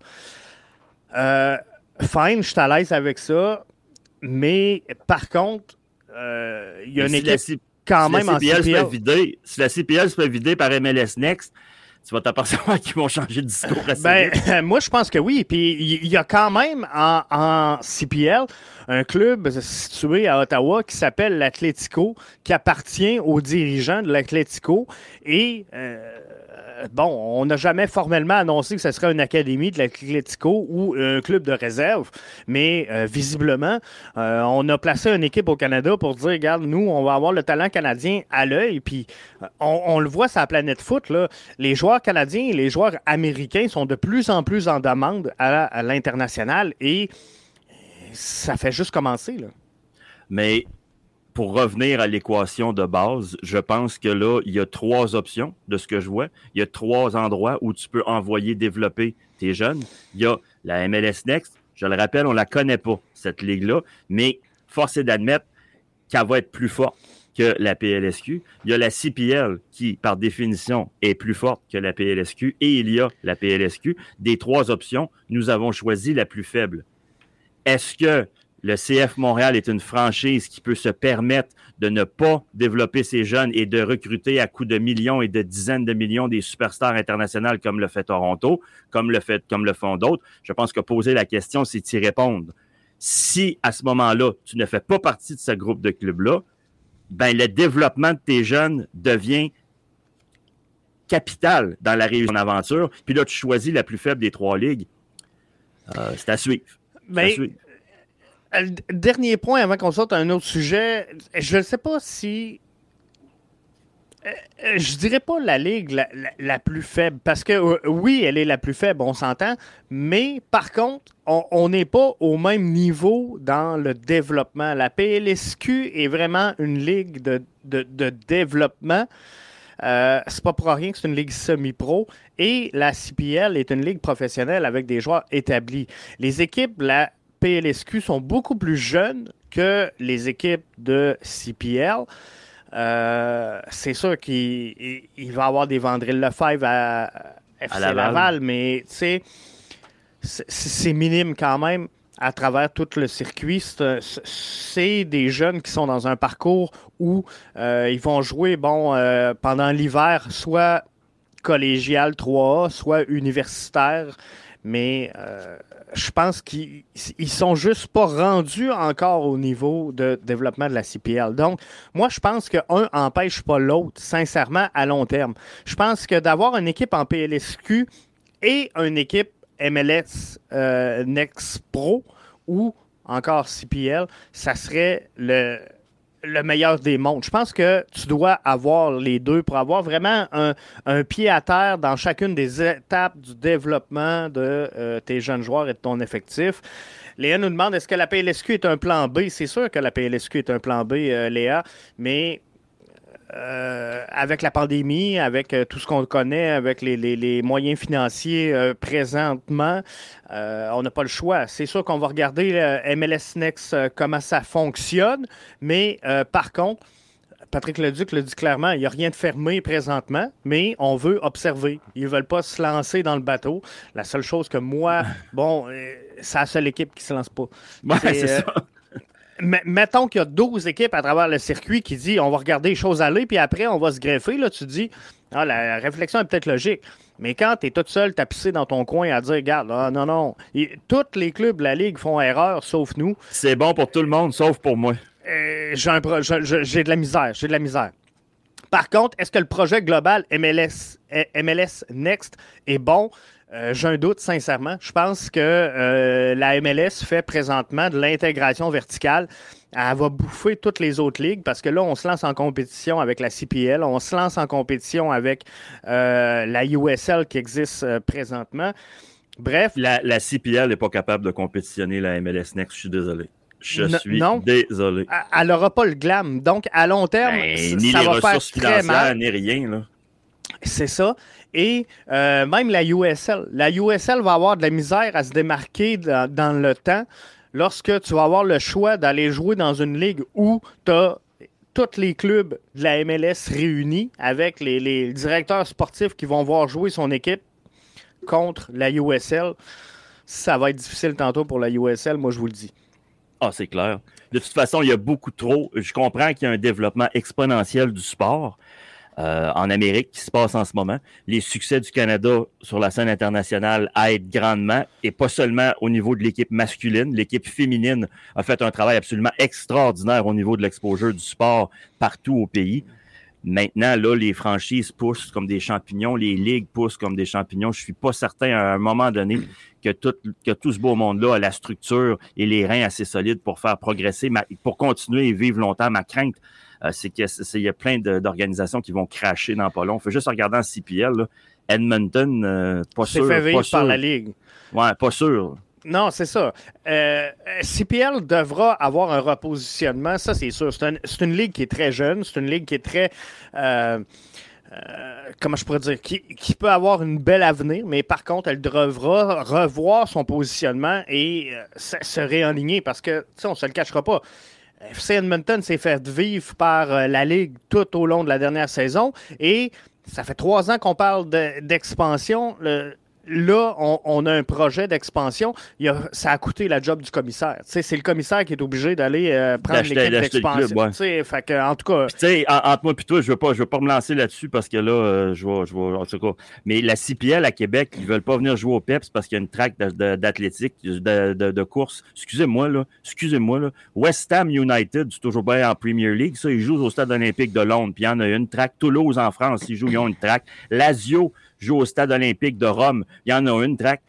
Fine, je suis à l'aise avec ça. Mais par contre, il y a une équipe quand même en CPL. Si la CPL se fait vider par MLS Next, tu vas t'apercevoir qu'ils vont changer de discours assez vite. Moi, je pense que oui. Puis, il y a quand même en CPL un club situé à Ottawa qui s'appelle l'Atlético, qui appartient aux dirigeants de l'Atlético. Et, on n'a jamais formellement annoncé que ce serait une académie de l'Atlético ou un club de réserve. Mais, visiblement, on a placé une équipe au Canada pour dire, regarde, nous, on va avoir le talent canadien à l'œil. Puis, on le voit sur la planète foot, là. Les joueurs canadiens et les joueurs américains sont de plus en plus en demande à l'international et ça fait juste commencer, là. Mais pour revenir à l'équation de base, je pense que là, il y a 3 options de ce que je vois. Il y a 3 endroits où tu peux envoyer développer tes jeunes. Il y a la MLS Next. Je le rappelle, on ne la connaît pas, cette ligue-là, mais force est d'admettre qu'elle va être plus forte que la PLSQ. Il y a la CPL qui, par définition, est plus forte que la PLSQ et il y a la PLSQ. Des 3 options, nous avons choisi la plus faible. Est-ce que le CF Montréal est une franchise qui peut se permettre de ne pas développer ses jeunes et de recruter à coups de millions et de dizaines de millions des superstars internationales comme le fait Toronto, comme le font d'autres? Je pense que poser la question, c'est d'y répondre. Si, à ce moment-là, tu ne fais pas partie de ce groupe de clubs-là, le développement de tes jeunes devient capital dans la réussite de ton aventure. Puis là, tu choisis la plus faible des 3 ligues. C'est à suivre. Dernier point avant qu'on sorte à un autre sujet, je ne sais pas si... je dirais pas la ligue la plus faible, parce que oui, elle est la plus faible, on s'entend, mais par contre, on n'est pas au même niveau dans le développement. La PLSQ est vraiment une ligue de développement. C'est pas pour rien que c'est une ligue semi-pro. Et la CPL est une ligue professionnelle avec des joueurs établis. Les équipes de la PLSQ sont beaucoup plus jeunes que les équipes de CPL. C'est sûr qu'il va y avoir des Vandril Lefebvre à FC Laval, mais c'est minime quand même à travers tout le circuit. C'est des jeunes qui sont dans un parcours où ils vont jouer pendant l'hiver, soit collégial 3A, soit universitaire, mais je pense qu'ils sont juste pas rendus encore au niveau de développement de la CPL. Donc, moi, je pense qu'un n'empêche pas l'autre, sincèrement, à long terme. Je pense que d'avoir une équipe en PLSQ et une équipe MLS Next Pro ou encore CPL, ça serait le meilleur des mondes. Je pense que tu dois avoir les deux pour avoir vraiment un pied à terre dans chacune des étapes du développement de tes jeunes joueurs et de ton effectif. Léa nous demande, est-ce que la PLSQ est un plan B? C'est sûr que la PLSQ est un plan B, Léa, mais avec la pandémie, avec tout ce qu'on connaît, avec les moyens financiers présentement, on n'a pas le choix. C'est sûr qu'on va regarder MLS Next, comment ça fonctionne, mais par contre, Patrick Leduc le dit clairement, il n'y a rien de fermé présentement, mais on veut observer. Ils ne veulent pas se lancer dans le bateau. La seule chose que moi, c'est la seule équipe qui ne se lance pas. Ouais, c'est ça. Mettons qu'il y a 12 équipes à travers le circuit qui disent on va regarder les choses aller, puis après, on va se greffer. Là, tu dis, la réflexion est peut-être logique. Mais quand tu es tout seul tapissé dans ton coin à dire, regarde, non. Tous les clubs de la Ligue font erreur, sauf nous. C'est bon pour tout le monde, sauf pour moi. J'ai de la misère. Par contre, est-ce que le projet global MLS Next est bon? J'ai un doute, sincèrement. Je pense que la MLS fait présentement de l'intégration verticale. Elle va bouffer toutes les autres ligues parce que là, on se lance en compétition avec la CPL, on se lance en compétition avec la USL qui existe présentement. Bref. La CPL n'est pas capable de compétitionner la MLS Next, je suis désolé. Je suis désolé. Elle n'aura pas le glam. Donc, à long terme, ça va faire très mal. Ni rien, là. C'est ça. Et même la USL. La USL va avoir de la misère à se démarquer dans le temps lorsque tu vas avoir le choix d'aller jouer dans une ligue où tu as tous les clubs de la MLS réunis avec les directeurs sportifs qui vont voir jouer son équipe contre la USL. Ça va être difficile tantôt pour la USL, moi je vous le dis. Ah, c'est clair. De toute façon, il y a beaucoup trop. Je comprends qu'il y a un développement exponentiel du sport en Amérique qui se passe en ce moment. Les succès du Canada sur la scène internationale aident grandement, et pas seulement au niveau de l'équipe masculine. L'équipe féminine a fait un travail absolument extraordinaire au niveau de l'exposure du sport partout au pays. Maintenant, là, les franchises poussent comme des champignons, les ligues poussent comme des champignons. Je suis pas certain à un moment donné que tout ce beau monde-là a la structure et les reins assez solides pour faire progresser, pour continuer et vivre longtemps. Ma crainte, c'est qu'il y a plein d'organisations qui vont cracher dans pas long. Il faut juste regarder en CPL, là. Edmonton, pas sûr. C'est fait vivre par la Ligue. Ouais, pas sûr. Non, c'est ça. CPL devra avoir un repositionnement, ça c'est sûr. C'est une ligue qui est très jeune, c'est une ligue qui est très... comment je pourrais dire, qui peut avoir une belle avenir, mais par contre, elle devra revoir son positionnement et se réaligner parce que, tu sais, on se le cachera pas. FC Edmonton s'est fait vivre par la Ligue tout au long de la dernière saison et ça fait 3 ans qu'on parle d'expansion. Là, on a un projet d'expansion. Ça a coûté la job du commissaire. C'est le commissaire qui est obligé d'aller prendre l'équipe d'expansion. Ouais. Fait que, en tout cas... Entre moi et toi, je veux pas me lancer là-dessus parce que là, je vais en tout cas... Mais la CPL à Québec, ils veulent pas venir jouer au PEPS parce qu'il y a une track d'athlétique, de course. Excusez-moi, là. West Ham United, c'est toujours bien en Premier League. Ça, ils jouent au Stade olympique de Londres. Puis il y en a une track. Toulouse, en France, ils ont une track. Lazio joue au Stade olympique de Rome. Il y en a une track.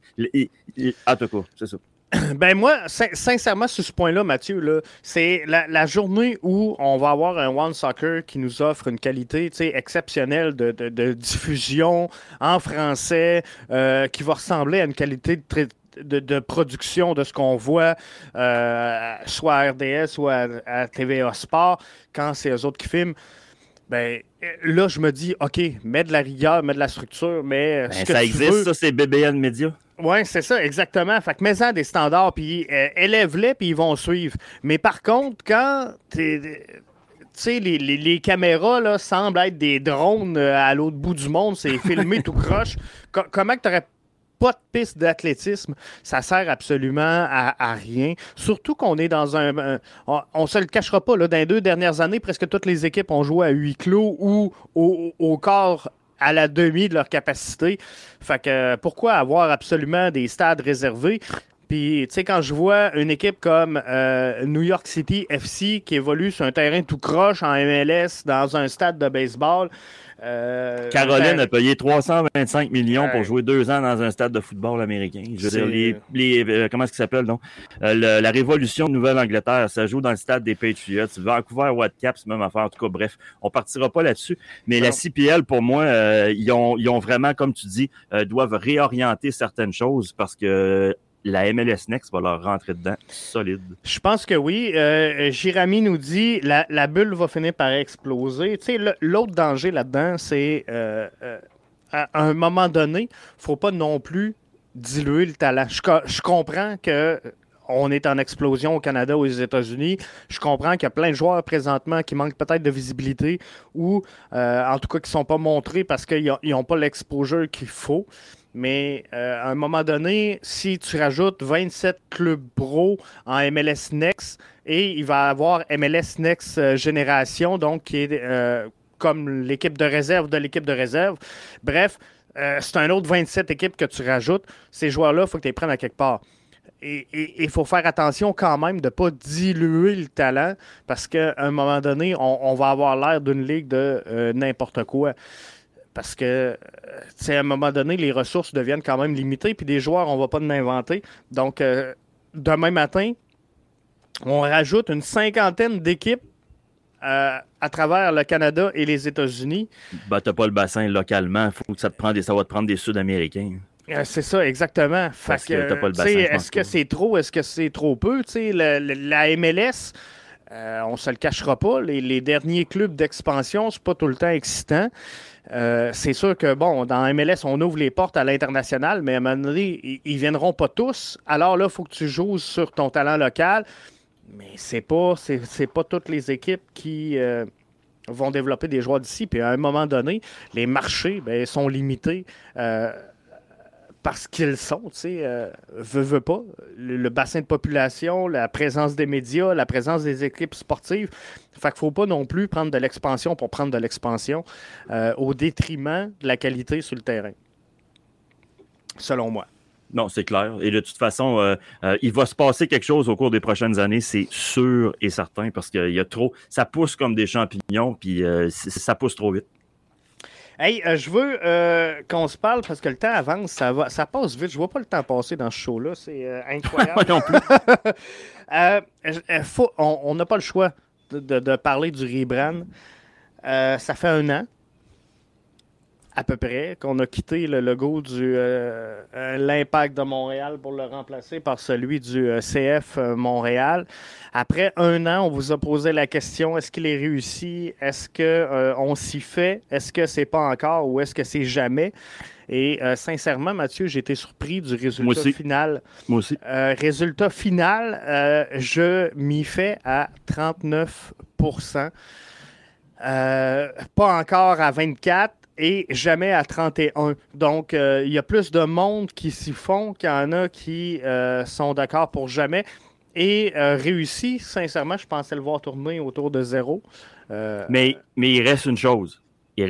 En tout cas, c'est ça. Ben moi, sincèrement, sur ce point-là, Mathieu, là, c'est la journée où on va avoir un One Soccer qui nous offre une qualité exceptionnelle de diffusion en français, qui va ressembler à une qualité de production de ce qu'on voit, soit à RDS, soit à TVA Sport, quand c'est eux autres qui filment. Ben, là, je me dis, OK, mets de la rigueur, mets de la structure, mais... ça existe, ça, c'est BBN Media. Oui, c'est ça, exactement. Fait que mets-en des standards, puis élève-les, puis ils vont suivre. Mais par contre, quand tu sais, les caméras là, semblent être des drones à l'autre bout du monde, c'est filmé tout croche, comment que tu n'aurais pas de piste d'athlétisme, ça sert absolument à rien. Surtout qu'on est dans on se le cachera pas, là, dans les 2 dernières années, presque toutes les équipes ont joué à huis clos ou au quart à la demi de leur capacité. Fait que pourquoi avoir absolument des stades réservés? Puis, tu sais, quand je vois une équipe comme New York City FC qui évolue sur un terrain tout croche en MLS dans un stade de baseball... Caroline a payé 325 millions pour jouer 2 ans dans un stade de football américain. Je veux dire, comment est-ce qu'il s'appelle, donc? La Révolution de Nouvelle-Angleterre, ça joue dans le stade des Patriots. Vancouver Whitecaps, même affaire. En tout cas, bref, on partira pas là-dessus. Mais la CPL, pour moi, ils ont vraiment, comme tu dis, doivent réorienter certaines choses parce que la MLS Next va leur rentrer dedans solide. Je pense que oui. Jirami nous dit la bulle va finir par exploser. Tu sais, l'autre danger là-dedans, c'est à un moment donné, il ne faut pas non plus diluer le talent. Je comprends que on est en explosion au Canada ou aux États-Unis. Je comprends qu'il y a plein de joueurs présentement qui manquent peut-être de visibilité ou en tout cas qui ne sont pas montrés parce qu'ils n'ont pas l'exposure qu'il faut. Mais à un moment donné, si tu rajoutes 27 clubs pro en MLS Next et il va y avoir MLS Next Génération, donc qui est comme l'équipe de réserve de l'équipe de réserve. Bref, c'est un autre 27 équipes que tu rajoutes. Ces joueurs-là, il faut que tu les prennes à quelque part. Et il faut faire attention quand même de ne pas diluer le talent parce qu'à un moment donné, on va avoir l'air d'une ligue de n'importe quoi. Parce que, à un moment donné, les ressources deviennent quand même limitées, puis des joueurs, on ne va pas en inventer. Donc, demain matin, on rajoute une cinquantaine d'équipes à travers le Canada et les États-Unis. Ben, tu n'as pas le bassin localement. Faut que ça va te prendre des Sud-Américains. C'est ça, exactement. Parce que t'as pas le bassin, est-ce que c'est trop, est-ce que c'est trop peu? La MLS, on ne se le cachera pas, les derniers clubs d'expansion, c'est pas tout le temps excitant. C'est sûr que, bon, dans MLS, on ouvre les portes à l'international, mais à un moment donné, ils ne viendront pas tous. Alors là, il faut que tu joues sur ton talent local. Mais c'est pas toutes les équipes qui vont développer des joueurs d'ici. Puis à un moment donné, les marchés sont limités parce qu'ils sont, tu sais, veut pas. Le bassin de population, la présence des médias, la présence des équipes sportives. Fait qu'il ne faut pas non plus prendre de l'expansion pour prendre de l'expansion au détriment de la qualité sur le terrain. Selon moi. Non, c'est clair. Et de toute façon, il va se passer quelque chose au cours des prochaines années, c'est sûr et certain, parce qu'il y a trop. Ça pousse comme des champignons, puis ça pousse trop vite. Hey, je veux qu'on se parle parce que le temps avance, ça passe vite. Je vois pas le temps passer dans ce show-là. C'est incroyable. non plus. On n'a pas le choix de parler du rebrand. Ça fait 1 an, à peu près, qu'on a quitté le logo de l'Impact de Montréal pour le remplacer par celui du CF Montréal. Après 1 an, on vous a posé la question, est-ce qu'il est réussi? Est-ce qu'on s'y fait? Est-ce que c'est pas encore ou est-ce que c'est jamais? Et sincèrement, Mathieu, j'ai été surpris du résultat final. Moi aussi. Résultat final, je m'y fais à 39%. Pas encore à 24%. Et jamais à 31. Donc, il y a plus de monde qui s'y font qu'il y en a qui sont d'accord pour jamais. Et réussi, sincèrement, je pensais le voir tourner autour de 0. Mais il reste une chose.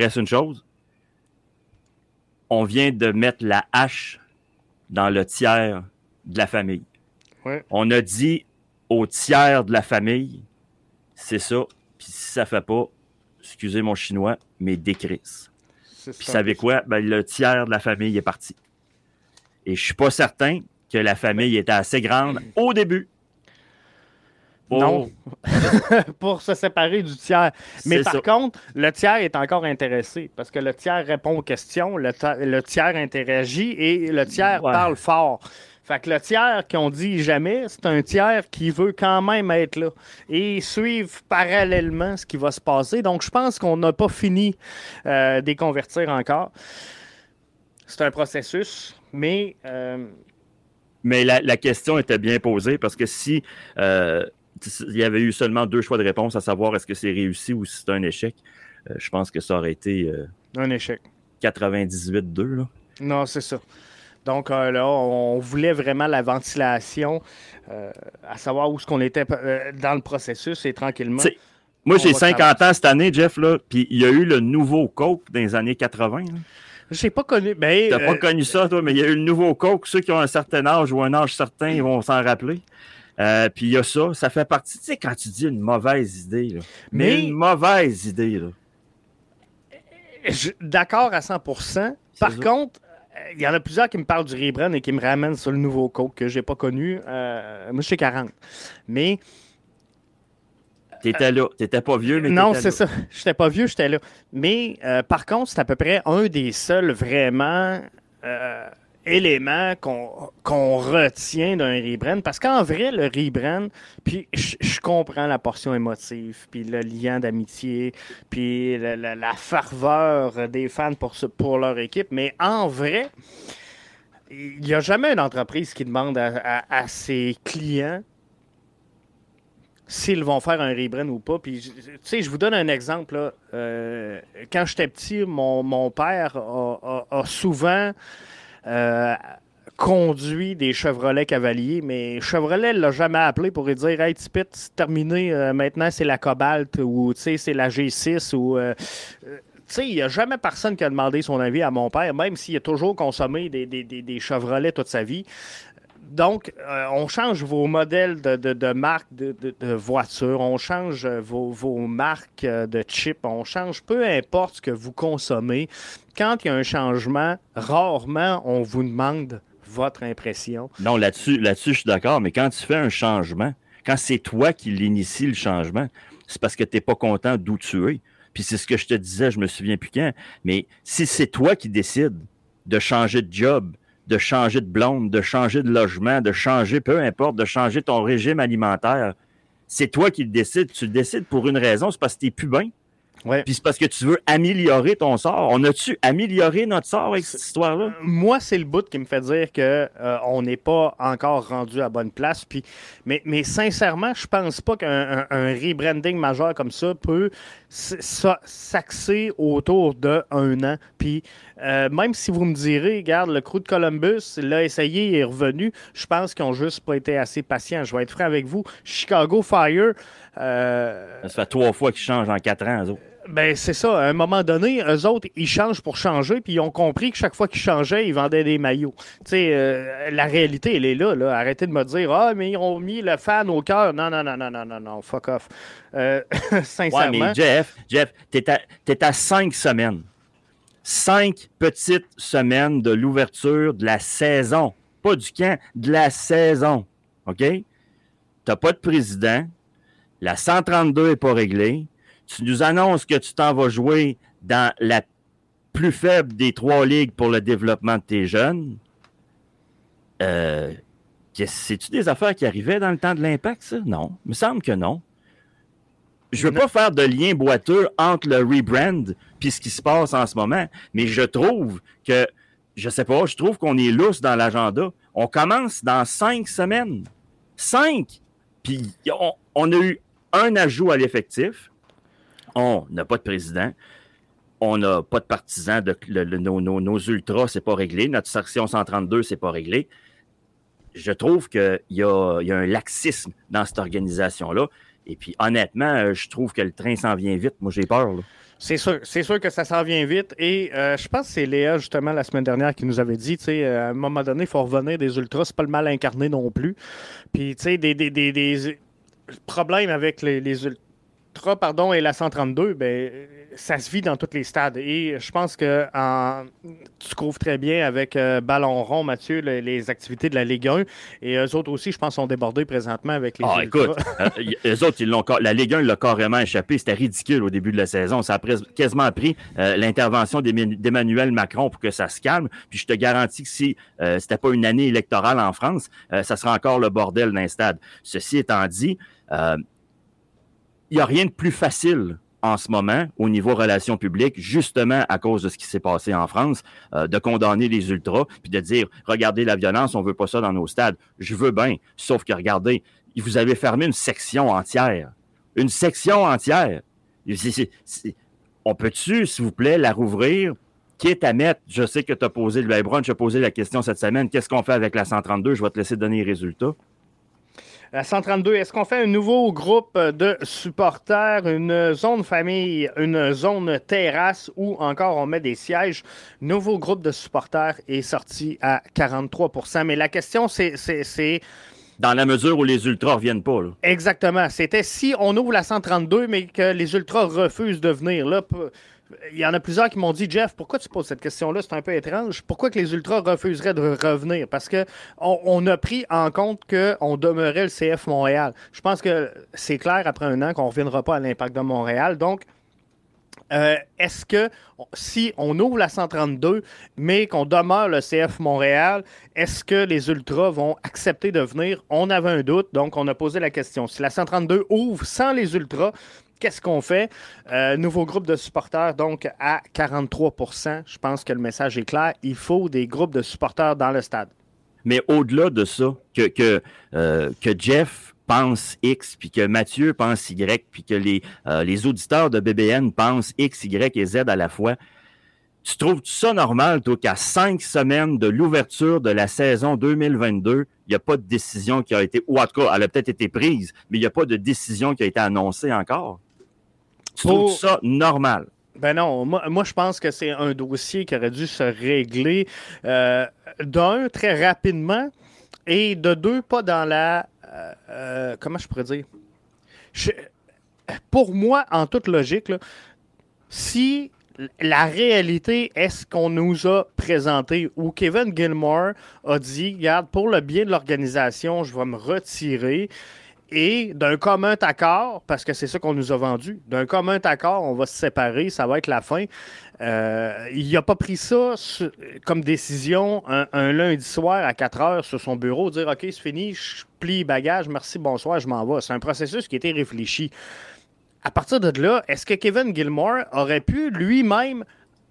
On vient de mettre la hache dans le tiers de la famille. Ouais. On a dit au tiers de la famille, c'est ça. Puis si ça fait pas, excusez mon chinois, mais décrisse. Puis savez quoi? Ben, le tiers de la famille est parti. Et je suis pas certain que la famille était assez grande au début. Non, pour se séparer du tiers. Mais par contre, le tiers est encore intéressé parce que le tiers répond aux questions, le tiers interagit et le tiers parle fort. Fait que le tiers qu'on dit jamais, c'est un tiers qui veut quand même être là et suivre parallèlement ce qui va se passer. Donc, je pense qu'on n'a pas fini d'y convertir encore. C'est un processus, mais... Mais la question était bien posée parce que si il y avait eu seulement 2 choix de réponse, à savoir est-ce que c'est réussi ou si c'est un échec, je pense que ça aurait été... un échec. 98-2, là. Non, c'est ça. Donc là, on voulait vraiment la ventilation, à savoir où est-ce qu'on était dans le processus et tranquillement. Moi, j'ai 50 ans cette année, Jeff, là, puis il y a eu le nouveau Coke dans les années 80. Je n'ai pas connu. T'as pas connu ça, toi, mais il y a eu le nouveau Coke. Ceux qui ont un certain âge ou un âge certain, ils vont s'en rappeler. Puis il y a ça fait partie, tu sais, quand tu dis une mauvaise idée, là, mais une mauvaise idée, là. D'accord à 100%. Par contre, il y en a plusieurs qui me parlent du rebrand et qui me ramènent sur le nouveau Coke que je n'ai pas connu. Moi, je suis 40. Mais... T'étais là. T'étais pas vieux, mais non, c'est ça. J'étais pas vieux, j'étais là. Mais par contre, c'est à peu près un des seuls vraiment éléments qu'on retient d'un rebrand. Parce qu'en vrai, le rebrand, puis je comprends la portion émotive, puis le lien d'amitié, puis la ferveur des fans pour leur équipe. Mais en vrai, il n'y a jamais une entreprise qui demande à ses clients s'ils vont faire un rebrand ou pas. Puis, tu sais, je vous donne un exemple. Là. Quand j'étais petit, mon père a souvent conduit des Chevrolet Cavalier, mais Chevrolet ne l'a jamais appelé pour lui dire « Hey, Tipit, c'est terminé, maintenant c'est la Cobalt » ou « c'est la G6 » ou... Tu sais, il n'y a jamais personne qui a demandé son avis à mon père, même s'il a toujours consommé des Chevrolet toute sa vie. Donc, on change vos modèles de marque de voitures, on change vos marques de chips, on change peu importe ce que vous consommez. Quand il y a un changement, rarement on vous demande votre impression. Non, là-dessus, je suis d'accord, mais quand tu fais un changement, quand c'est toi qui l'initie le changement, c'est parce que tu n'es pas content d'où tu es. Puis c'est ce que je te disais, je me souviens plus quand, mais si c'est toi qui décides de changer de job, de changer de blonde, de changer de logement, de changer, peu importe, de changer ton régime alimentaire, c'est toi qui le décides. Tu le décides pour une raison, c'est parce que tu n'es plus bien. Ouais. Puis c'est parce que tu veux améliorer ton sort. On a-tu amélioré notre sort avec cette histoire-là? Moi, c'est le bout qui me fait dire qu'on n'est pas encore rendu à bonne place. Puis, mais sincèrement, je pense pas qu'un rebranding majeur comme ça peut s'axer autour d'un an. Puis même si vous me direz, regarde, le crew de Columbus l'a essayé et est revenu, je pense qu'ils n'ont juste pas été assez patients. Je vais être franc avec vous. Chicago Fire... ça fait 3 fois qu'ils changent en 4 ans, eux autres. Ben, c'est ça. À un moment donné, eux autres, ils changent pour changer, puis ils ont compris que chaque fois qu'ils changeaient, ils vendaient des maillots. Tu sais, la réalité, elle est là, là. Arrêtez de me dire, ah, mais ils ont mis le fan au cœur. Non, non, non, non, non, non, non, fuck off. Sincèrement. Ouais, mais Jeff, t'es à 5 semaines. 5 petites semaines de l'ouverture de la saison. Pas du camp, de la saison. OK? T'as pas de président. La 132 n'est pas réglée. Tu nous annonces que tu t'en vas jouer dans la plus faible des 3 ligues pour le développement de tes jeunes. C'est-tu des affaires qui arrivaient dans le temps de l'Impact, ça? Non. Il me semble que non. Je veux pas faire de lien boiteux entre le rebrand et ce qui se passe en ce moment, mais je trouve que, je sais pas, je trouve qu'on est lousse dans l'agenda. On commence dans 5 semaines. 5! Puis on a eu un ajout à l'effectif. On n'a pas de président. On n'a pas de partisans. Nos ultras, c'est pas réglé. Notre section 132, c'est pas réglé. Je trouve qu'il y a un laxisme dans cette organisation-là. Et puis, honnêtement, je trouve que le train s'en vient vite. Moi, j'ai peur, là. C'est sûr que ça s'en vient vite. Et je pense que c'est Léa, justement, la semaine dernière, qui nous avait dit, tu sais, à un moment donné, il faut revenir des ultras. C'est pas le mal incarné non plus. Puis, tu sais, des problèmes avec les ultras, et la 132, ben, ça se vit dans tous les stades. Et je pense que tu couvres très bien avec Ballon rond, Mathieu, les activités de la Ligue 1. Et eux autres aussi, je pense, sont débordés présentement avec les ultras. Écoute, eux autres, la Ligue 1 l'a carrément échappé. C'était ridicule au début de la saison. Ça a quasiment pris l'intervention d'Emmanuel Macron pour que ça se calme. Puis je te garantis que si c'était pas une année électorale en France, ça sera encore le bordel d'un stade. Ceci étant dit, il n'y a rien de plus facile en ce moment au niveau relations publiques, justement à cause de ce qui s'est passé en France, de condamner les ultras, puis de dire, regardez la violence, on veut pas ça dans nos stades. Je veux bien, sauf que regardez, vous avez fermé une section entière. Une section entière. On peut-tu, s'il vous plaît, la rouvrir, quitte à mettre, je sais que tu as posé, Lebron, tu as posé la question cette semaine, qu'est-ce qu'on fait avec la 132? Je vais te laisser donner les résultats. La 132, est-ce qu'on fait un nouveau groupe de supporters, une zone famille, une zone terrasse ou encore on met des sièges? Nouveau groupe de supporters est sorti à 43%. Mais la question, c'est... Dans la mesure où les ultras ne reviennent pas. Là. Exactement. C'était si on ouvre la 132, mais que les ultras refusent de venir. Là, il y en a plusieurs qui m'ont dit, Jeff, pourquoi tu poses cette question-là? C'est un peu étrange. Pourquoi que les ultras refuseraient de revenir? Parce qu'on a pris en compte qu'on demeurait le CF Montréal. Je pense que c'est clair après un an qu'on ne reviendra pas à l'Impact de Montréal. Donc, est-ce que si on ouvre la 132, mais qu'on demeure le CF Montréal, est-ce que les Ultras vont accepter de venir? On avait un doute, donc on a posé la question. Si la 132 ouvre sans les Ultras, Qu'est-ce qu'on fait? Nouveau groupe de supporters, donc à 43%. Je pense que le message est clair. Il faut des groupes de supporters dans le stade. Mais au-delà de ça, que Jeff pense X, puis que Mathieu pense Y, puis que les auditeurs de BBN pensent X, Y et Z à la fois, tu trouves ça normal, toi, qu'à 5 semaines de l'ouverture de la saison 2022, il n'y a pas de décision qui a été, ou en tout cas, elle a peut-être été prise, mais il n'y a pas de décision qui a été annoncée encore? Tu trouves ça normal? Ben non, moi je pense que c'est un dossier qui aurait dû se régler d'un, très rapidement, et de deux, pas dans la... comment je pourrais dire? Pour moi, en toute logique, là, si la réalité est ce qu'on nous a présenté, où Kevin Gilmore a dit, regarde, pour le bien de l'organisation, je vais me retirer. Et d'un commun accord, parce que c'est ça qu'on nous a vendu, d'un commun accord, on va se séparer, ça va être la fin. Il n'a pas pris ça comme décision un lundi soir à 4 heures sur son bureau, dire OK, c'est fini, je plie bagage, merci, bonsoir, je m'en vais. C'est un processus qui a été réfléchi. À partir de là, est-ce que Kevin Gilmore aurait pu lui-même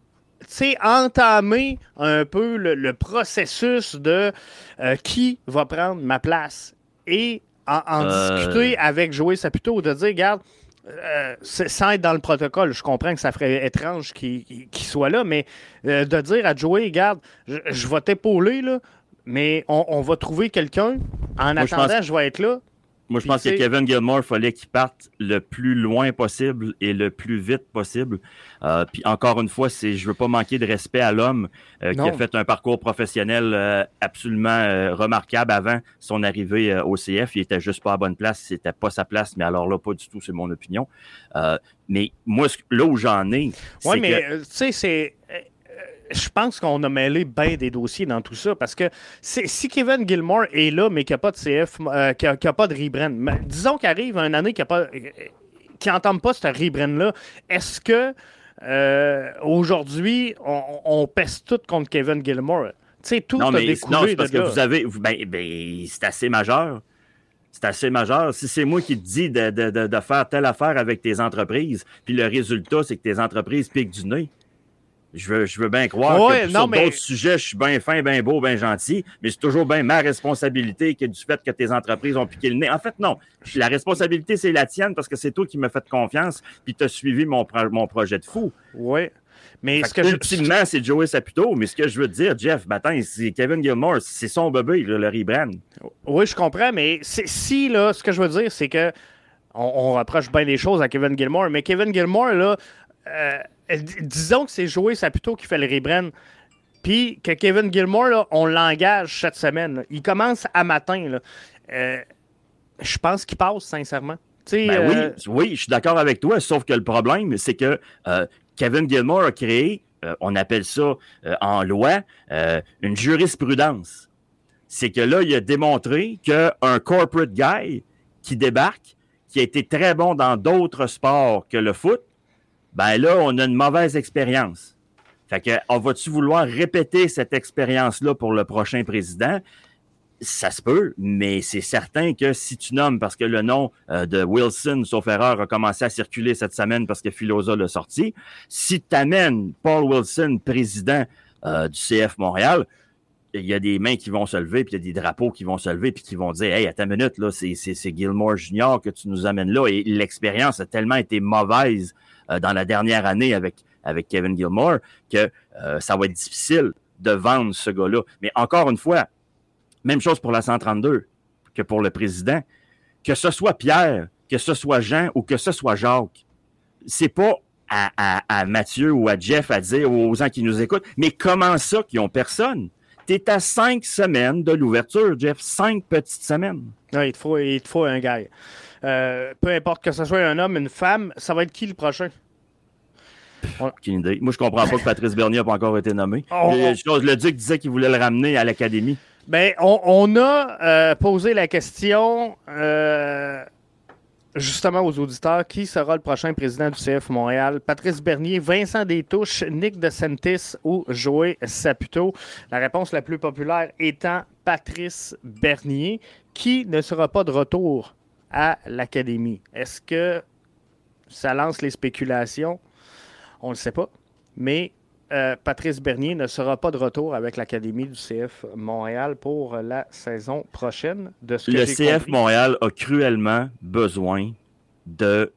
entamer un peu le processus de qui va prendre ma place et en discuter avec Joey Saputo, de dire, regarde, sans être dans le protocole, je comprends que ça ferait étrange qu'il soit là, mais de dire à Joey, regarde, je vais t'épauler, là, mais on va trouver quelqu'un. En attendant, je vais être là. Moi, je pense que Kevin Gilmore, il fallait qu'il parte le plus loin possible et le plus vite possible. Puis encore une fois, je veux pas manquer de respect à l'homme qui a fait un parcours professionnel absolument remarquable avant son arrivée au CF. Il était juste pas à bonne place, c'était pas sa place, mais alors là, pas du tout, c'est mon opinion. Mais moi, là où j'en ai, c'est oui, mais tu sais, c'est... Je pense qu'on a mêlé bien des dossiers dans tout ça, parce que si Kevin Gilmore est là, mais qu'il n'y a pas de CF, qu'il n'y a pas de rebrand, disons qu'il arrive une année qu'il n'entame pas ce rebrand-là, est-ce que aujourd'hui, on pèse tout contre Kevin Gilmore? Tu sais, tout a découlé non, c'est parce de que là. vous avez... c'est assez majeur. C'est assez majeur. Si c'est moi qui te dis de faire telle affaire avec tes entreprises, puis le résultat, c'est que tes entreprises piquent du nez, je veux bien croire que sur d'autres sujets, je suis bien fin, bien beau, bien gentil, mais c'est toujours bien ma responsabilité que du fait que tes entreprises ont piqué le nez. En fait, non. La responsabilité, c'est la tienne parce que c'est toi qui m'as fait confiance puis tu as suivi mon projet de fou. Oui. Mais ultimement, c'est Joey Saputo. Mais ce que je veux te dire, Jeff, c'est Kevin Gilmore, c'est son bébé, le rebrand. Oui, je comprends, mais si, là, ce que je veux dire, c'est que on rapproche bien les choses à Kevin Gilmore, mais Kevin Gilmore, là, disons que c'est Joey Saputo qui fait le rebrand, puis que Kevin Gilmore, là, on l'engage cette semaine. Là. Il commence à matin. Là. Je pense qu'il passe, sincèrement. Oui, je suis d'accord avec toi, sauf que le problème, c'est que Kevin Gilmore a créé, on appelle ça en loi, une jurisprudence. C'est que là, il a démontré qu'un corporate guy qui débarque, qui a été très bon dans d'autres sports que le foot, ben là, on a une mauvaise expérience. Fait que, vas-tu vouloir répéter cette expérience-là pour le prochain président? Ça se peut, mais c'est certain que si tu nommes, parce que le nom de Wilson, sauf erreur, a commencé à circuler cette semaine parce que Filosa l'a sorti, si tu amènes Paul Wilson, président du CF Montréal, il y a des mains qui vont se lever, puis il y a des drapeaux qui vont se lever, puis qui vont dire « Hey, attends une minute, là, c'est Gilmore Junior que tu nous amènes là. » Et l'expérience a tellement été mauvaise dans la dernière année avec Kevin Gilmore que ça va être difficile de vendre ce gars-là. Mais encore une fois, même chose pour la 132 que pour le président. Que ce soit Pierre, que ce soit Jean ou que ce soit Jacques, c'est pas à Mathieu ou à Jeff à dire aux gens qui nous écoutent, mais comment ça qu'ils ont personne? T'es à 5 semaines de l'ouverture, Jeff. 5 petites semaines. Ouais, il te faut un gars. Peu importe que ce soit un homme, une femme, ça va être qui le prochain? Aucune idée. Moi, je comprends pas que Patrice Bernier n'a pas encore été nommé. Le Duc disait qu'il voulait le ramener à l'académie. Ben, on a posé la question justement aux auditeurs, qui sera le prochain président du CF Montréal? Patrice Bernier, Vincent Destouches, Nick DeSantis ou Joey Saputo? La réponse la plus populaire étant Patrice Bernier, qui ne sera pas de retour à l'Académie. Est-ce que ça lance les spéculations. On ne le sait pas. Mais Patrice Bernier ne sera pas de retour avec l'Académie du CF Montréal pour la saison prochaine. De ce que le j'ai CF compris. Montréal a cruellement besoin de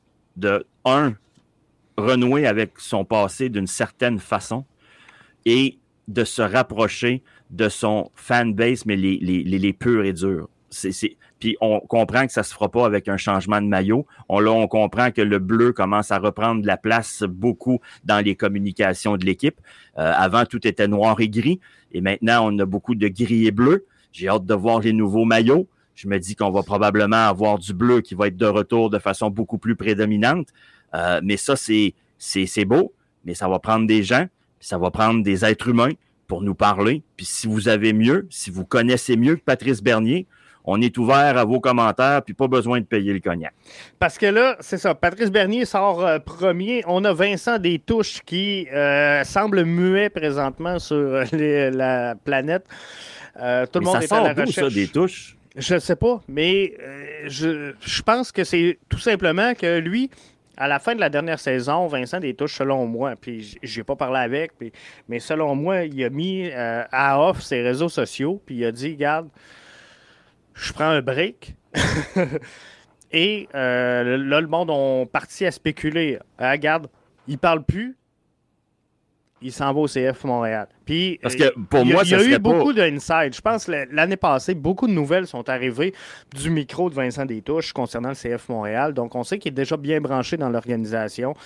renouer avec son passé d'une certaine façon et de se rapprocher de son fanbase, mais les purs et durs. Puis on comprend que ça ne se fera pas avec un changement de maillot. On comprend que le bleu commence à reprendre de la place beaucoup dans les communications de l'équipe. Avant, tout était noir et gris. Et maintenant, on a beaucoup de gris et bleu. J'ai hâte de voir les nouveaux maillots. Je me dis qu'on va probablement avoir du bleu qui va être de retour de façon beaucoup plus prédominante. Mais ça, c'est beau. Mais ça va prendre des gens. Ça va prendre des êtres humains pour nous parler. Puis si vous avez mieux, si vous connaissez mieux que Patrice Bernier, on est ouvert à vos commentaires, puis pas besoin de payer le cognac. Parce que là, c'est ça, Patrice Bernier sort premier. On a Vincent Destouches qui semble muet présentement sur la planète. Tout le monde est à la recherche. Ça, Destouches? Je ne sais pas, mais je pense que c'est tout simplement que lui, à la fin de la dernière saison, Vincent Destouches, selon moi, puis j'ai pas parlé avec, mais selon moi, il a mis à off ses réseaux sociaux, puis il a dit, regarde, je prends un break. Et là, le monde a parti à spéculer. Regarde, il parle plus. Il s'en va au CF Montréal. Puis, parce que pour moi, il y a eu beaucoup d'inside. Je pense que l'année passée, beaucoup de nouvelles sont arrivées du micro de Vincent Destouches concernant le CF Montréal. Donc, on sait qu'il est déjà bien branché dans l'organisation.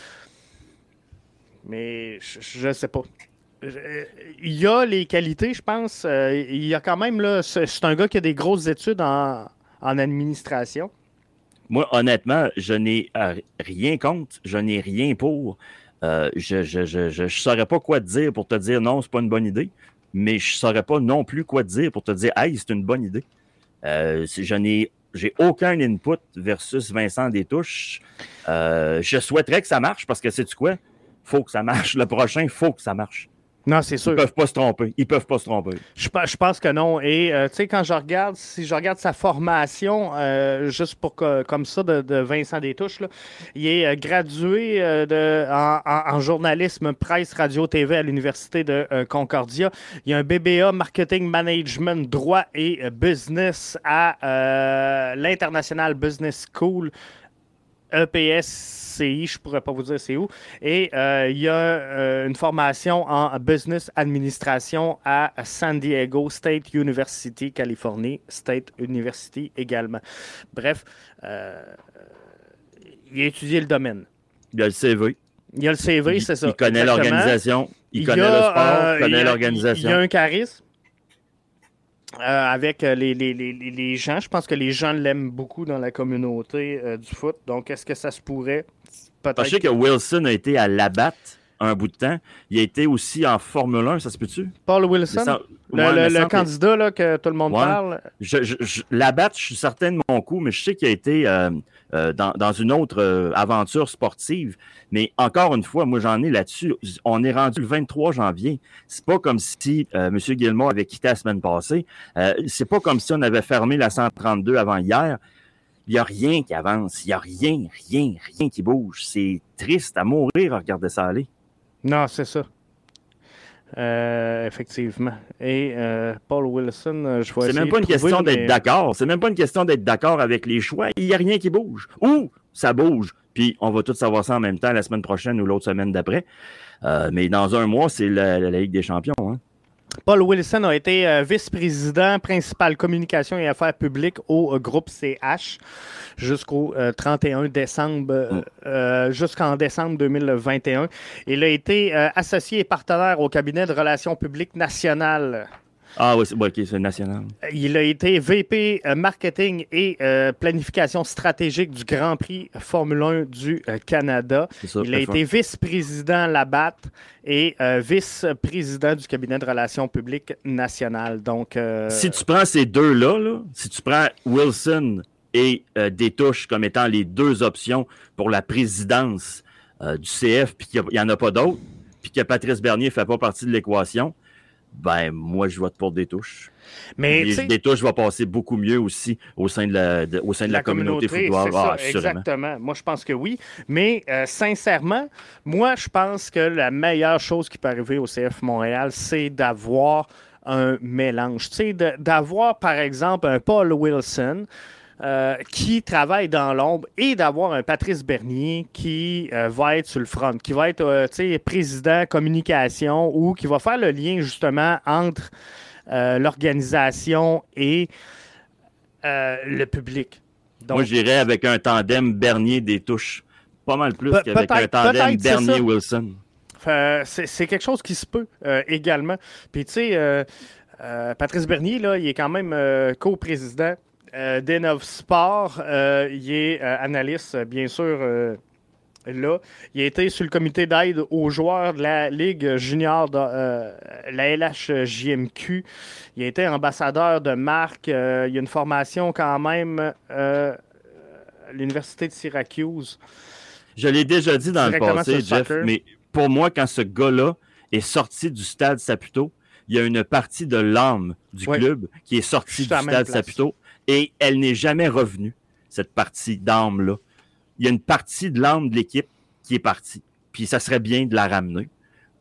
Mais je ne sais pas. Il y a les qualités, je pense. Il y a quand même, là, c'est un gars qui a des grosses études en administration. Moi, honnêtement, je n'ai rien contre, je n'ai rien pour. Je saurais pas quoi te dire pour te dire non, c'est pas une bonne idée, mais je saurais pas non plus quoi te dire pour te dire hey, c'est une bonne idée. J'ai aucun input versus Vincent Destouches. Je souhaiterais que ça marche parce que sais-tu quoi? Faut que ça marche. Le prochain, faut que ça marche. Non, c'est sûr. Ils peuvent pas se tromper. Je pense que non. Et tu sais, quand si je regarde sa formation, juste pour comme ça, de Vincent Destouches, là, il est gradué en journalisme, presse, radio, TV à l'Université de Concordia. Il y a un BBA, Marketing Management, Droit et Business à l'International Business School, EPSCI, je ne pourrais pas vous dire c'est où. Et il y a une formation en Business Administration à San Diego State University, Californie. State University également. Bref, il a étudié le domaine. Il a le CV. C'est ça. Il connaît l'organisation. Il connaît le sport. Il connaît l'organisation. Il y a un charisme. Avec les gens. Je pense que les gens l'aiment beaucoup dans la communauté du foot. Donc, est-ce que ça se pourrait? Peut-être. Je sais que Wilson a été à Labatt un bout de temps. Il a été aussi en Formule 1, ça se peut-tu? Paul Wilson? Le candidat là, que tout le monde parle? Labatt, je suis certain de mon coup, mais je sais qu'il a été dans une autre aventure sportive. Mais encore une fois, moi, j'en ai là-dessus. On est rendu le 23 janvier. C'est pas comme si M. Guillemot avait quitté la semaine passée. C'est pas comme si on avait fermé la 132 avant hier. Il n'y a rien qui avance. Il n'y a rien qui bouge. C'est triste à mourir à regarder ça aller. Non, c'est ça. Effectivement. Et Paul Wilson, je vais essayer de trouver... C'est même pas une question d'être d'accord. C'est même pas une question d'être d'accord avec les choix. Il n'y a rien qui bouge. Ou ça bouge. Puis on va tous savoir ça en même temps la semaine prochaine ou l'autre semaine d'après. Mais dans un mois, c'est la Ligue des champions. Hein. Paul Wilson a été vice-président principal communication et affaires publiques au groupe CH jusqu'au 31 décembre, jusqu'en décembre 2021. Il a été associé et partenaire au cabinet de relations publiques nationales. Ah oui, OK, c'est national. Il a été VP marketing et planification stratégique du Grand Prix Formule 1 du Canada. Ça, il a été vice-président Labatt et vice-président du cabinet de relations publiques nationales. Donc, si tu prends ces deux-là, là, si tu prends Wilson et Destouches comme étant les deux options pour la présidence du CF, puis qu'il n'y en a pas d'autres, puis que Patrice Bernier ne fait pas partie de l'équation, Ben, moi, je vote pour Détouche. Mais Détouche va passer beaucoup mieux aussi au sein de la communauté football. Ça, exactement. Moi, je pense que oui. Mais sincèrement, moi, je pense que la meilleure chose qui peut arriver au CF Montréal, c'est d'avoir un mélange. Tu sais, d'avoir, par exemple, un Paul Wilson qui travaille dans l'ombre et d'avoir un Patrice Bernier qui va être sur le front, qui va être président communication ou qui va faire le lien justement entre l'organisation et le public. Donc, moi, j'irais avec un tandem Bernier-Détouche. Pas mal plus qu'avec un tandem Bernier-Wilson. C'est quelque chose qui se peut également. Puis tu sais, Patrice Bernier, là, il est quand même co-président d'Enov Sport. Il est analyste, bien sûr, là. Il a été sur le comité d'aide aux joueurs de la Ligue junior de la LHJMQ. Il a été ambassadeur de marque. Il y a une formation quand même à l'Université de Syracuse. Je l'ai déjà dit dans le passé, Jeff, mais pour moi, quand ce gars-là est sorti du stade Saputo, il y a une partie de l'âme du club qui est sortie du stade Saputo et elle n'est jamais revenue, cette partie d'âme-là. Il y a une partie de l'âme de l'équipe qui est partie. Puis ça serait bien de la ramener.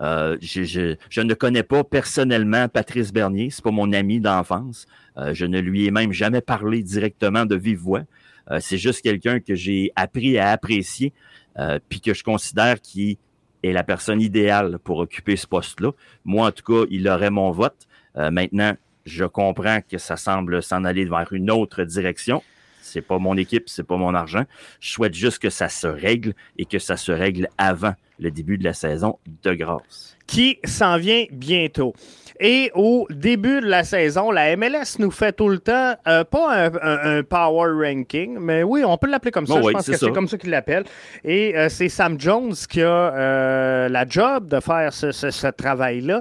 Je ne connais pas personnellement Patrice Bernier. C'est pas mon ami d'enfance. Je ne lui ai même jamais parlé directement de vive voix. C'est juste quelqu'un que j'ai appris à apprécier puis que je considère qui est la personne idéale pour occuper ce poste-là. Moi, en tout cas, il aurait mon vote. Maintenant, je comprends que ça semble s'en aller vers une autre direction. C'est pas mon équipe, c'est pas mon argent. Je souhaite juste que ça se règle et que ça se règle avant le début de la saison de grâce. Qui s'en vient bientôt. Et au début de la saison, la MLS nous fait tout le temps, pas un power ranking, mais oui, on peut l'appeler comme ça. Je pense que c'est comme ça qu'ils l'appellent. Et c'est Sam Jones qui a la job de faire ce travail-là.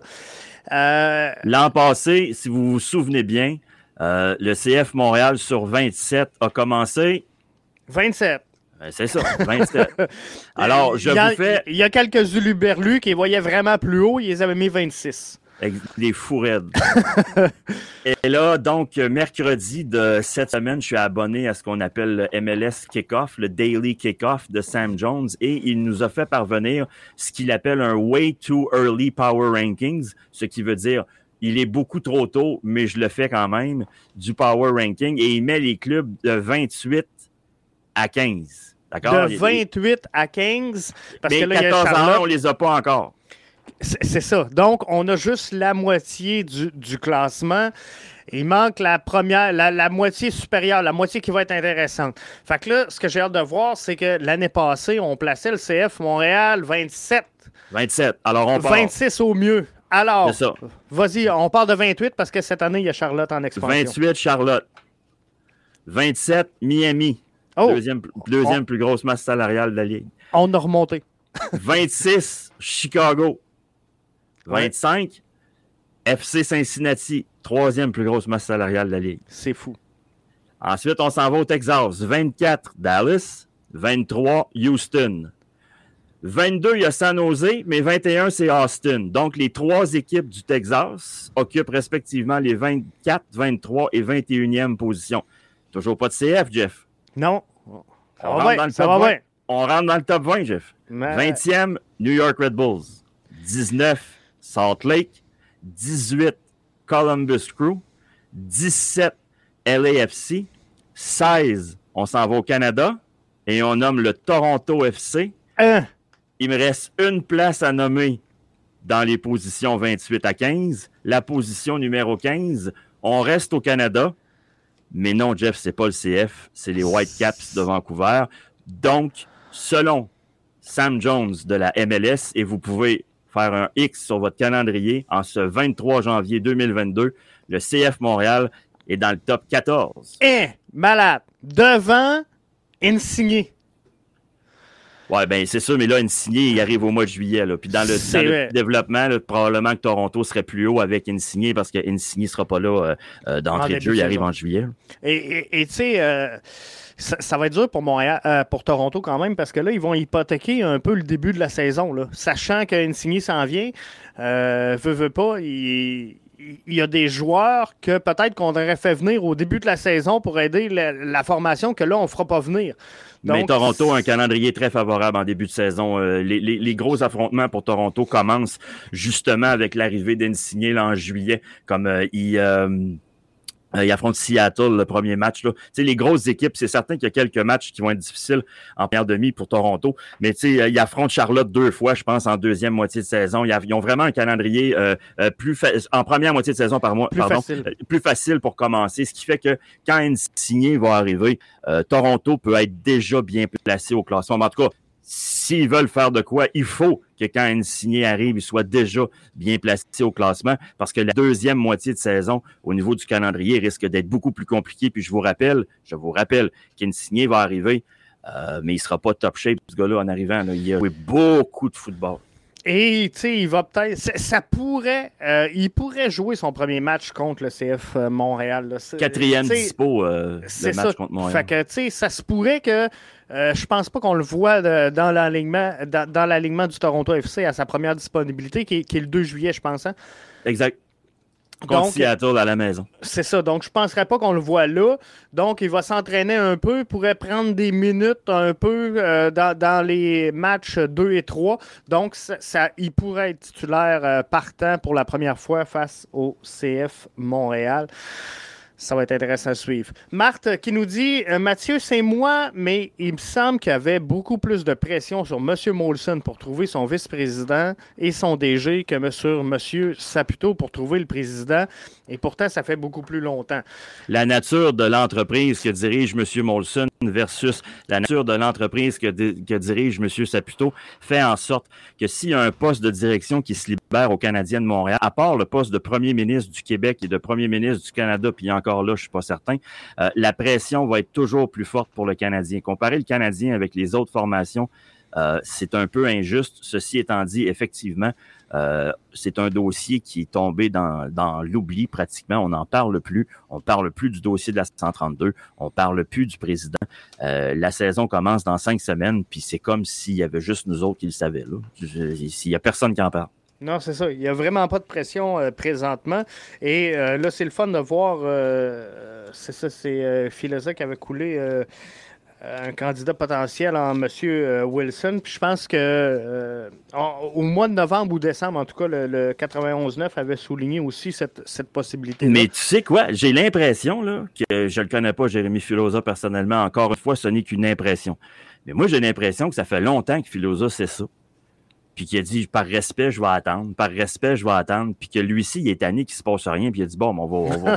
L'an passé, si vous vous souvenez bien, le CF Montréal sur 27 a commencé... 27. C'est ça, 27. Alors, il y a quelques uluberlus qui voyaient vraiment plus haut, ils les avaient mis 26. Des fous raides. Et là, donc, mercredi de cette semaine, je suis abonné à ce qu'on appelle le MLS Kickoff, le Daily Kickoff de Sam Jones, et il nous a fait parvenir ce qu'il appelle un Way Too Early Power Rankings, ce qui veut dire il est beaucoup trop tôt, mais je le fais quand même, du Power Ranking, et il met les clubs de 28 à 15. D'accord? De 28 à 15. Parce mais que là, 14 à 1, on les a pas encore. C'est ça. Donc, on a juste la moitié du classement. Il manque la première, la moitié supérieure, la moitié qui va être intéressante. Fait que là, ce que j'ai hâte de voir, c'est que l'année passée, on plaçait le CF Montréal 27. 27. Alors, on part. 26 au mieux. Alors, vas-y, on part de 28 parce que cette année, il y a Charlotte en expansion. 28, Charlotte. 27, Miami. Oh. Deuxième plus grosse masse salariale de la Ligue. On a remonté. 26, Chicago. 25, FC Cincinnati. Troisième plus grosse masse salariale de la Ligue. C'est fou. Ensuite, on s'en va au Texas. 24, Dallas. 23, Houston. 22, il y a San Jose, mais 21, c'est Austin. Donc, les trois équipes du Texas occupent respectivement les 24, 23 et 21e positions. Toujours pas de CF, Jeff. Non. On rentre dans le top 20, Jeff. Mais... 20e, New York Red Bulls. 19, Salt Lake. 18, Columbus Crew. 17, LAFC. 16, on s'en va au Canada. Et on nomme le Toronto FC. Il me reste une place à nommer dans les positions 28 à 15. La position numéro 15, on reste au Canada. Mais non, Jeff, c'est pas le CF, c'est les Whitecaps de Vancouver. Donc, selon Sam Jones de la MLS, et vous pouvez faire un X sur votre calendrier, en ce 23 janvier 2022, le CF Montréal est dans le top 14. Malade. Devant Insigné. Ouais, ben c'est sûr, mais là, Insigné, il arrive au mois de juillet. Puis dans le développement, là, probablement que Toronto serait plus haut avec Insigné parce que Insigné ne sera pas là d'entrée de jeu, il arrive en juillet. Et tu sais, ça va être dur pour Montréal, pour Toronto quand même, parce que là, ils vont hypothéquer un peu le début de la saison. Là. Sachant qu'Insigné s'en vient, veut pas, il y a des joueurs que peut-être qu'on aurait fait venir au début de la saison pour aider la formation que là, on ne fera pas venir. Donc, mais Toronto a un calendrier très favorable en début de saison. Les gros affrontements pour Toronto commencent justement avec l'arrivée d'Insigné en juillet, comme il affronte Seattle le premier match. Là. Les grosses équipes, c'est certain qu'il y a quelques matchs qui vont être difficiles en première demi pour Toronto, mais ils affrontent Charlotte 2 fois, je pense, en deuxième moitié de saison. Ils ont vraiment un calendrier en première moitié de saison plus facile pour commencer, ce qui fait que quand Insigné va arriver, Toronto peut être déjà bien placé au classement. Mais en tout cas, s'ils veulent faire de quoi, il faut que quand Insigné arrive, il soit déjà bien placé au classement parce que la deuxième moitié de saison, au niveau du calendrier, risque d'être beaucoup plus compliqué. Puis je vous rappelle qu'Insigné va arriver, mais il sera pas top shape, ce gars-là, en arrivant. Là. Il a joué beaucoup de football. Et, tu sais, il va peut-être... il pourrait jouer son premier match contre le CF Montréal. Là. Quatrième dispo, le match contre Montréal. Fait que, tu sais, ça se pourrait que... je pense pas qu'on le voit dans l'alignement du Toronto FC à sa première disponibilité, qui est le 2 juillet, je pense. Hein? Exact. Contre Seattle à la maison. C'est ça. Donc, je ne penserais pas qu'on le voit là. Donc, il va s'entraîner un peu, pourrait prendre des minutes un peu dans les matchs 2 et 3. Donc, il pourrait être titulaire partant pour la première fois face au CF Montréal. Ça va être intéressant à suivre. Marthe qui nous dit « Mathieu, c'est moi, mais il me semble qu'il y avait beaucoup plus de pression sur M. Molson pour trouver son vice-président et son DG que sur M. Saputo pour trouver le président. Et pourtant, ça fait beaucoup plus longtemps. » La nature de l'entreprise que dirige M. Molson versus la nature de l'entreprise que dirige M. Saputo fait en sorte que s'il y a un poste de direction qui se libère au Canadien de Montréal, à part le poste de premier ministre du Québec et de premier ministre du Canada, puis encore là, je suis pas certain, la pression va être toujours plus forte pour le Canadien. Comparer le Canadien avec les autres formations, c'est un peu injuste. Ceci étant dit, effectivement, c'est un dossier qui est tombé dans l'oubli pratiquement. On n'en parle plus. On parle plus du dossier de la 132. On parle plus du président. La saison commence dans 5 semaines, puis c'est comme s'il y avait juste nous autres qui le savaient. Il n'y a personne qui en parle. Non, c'est ça. Il n'y a vraiment pas de pression présentement. Et là, c'est le fun de voir. C'est ça, c'est Filosa qui avait coulé un candidat potentiel en M. Wilson. Puis je pense que au mois de novembre ou décembre, en tout cas, le 91-9 avait souligné aussi cette possibilité. Mais tu sais quoi? J'ai l'impression là, que je ne le connais pas, Jérémy Filosa, personnellement. Encore une fois, ce n'est qu'une impression. Mais moi, j'ai l'impression que ça fait longtemps que Filosa sait ça. Puis qu'il a dit, par respect, je vais attendre. Puis que lui-ci, il est tanné qu'il se passe rien. Puis il a dit, bon,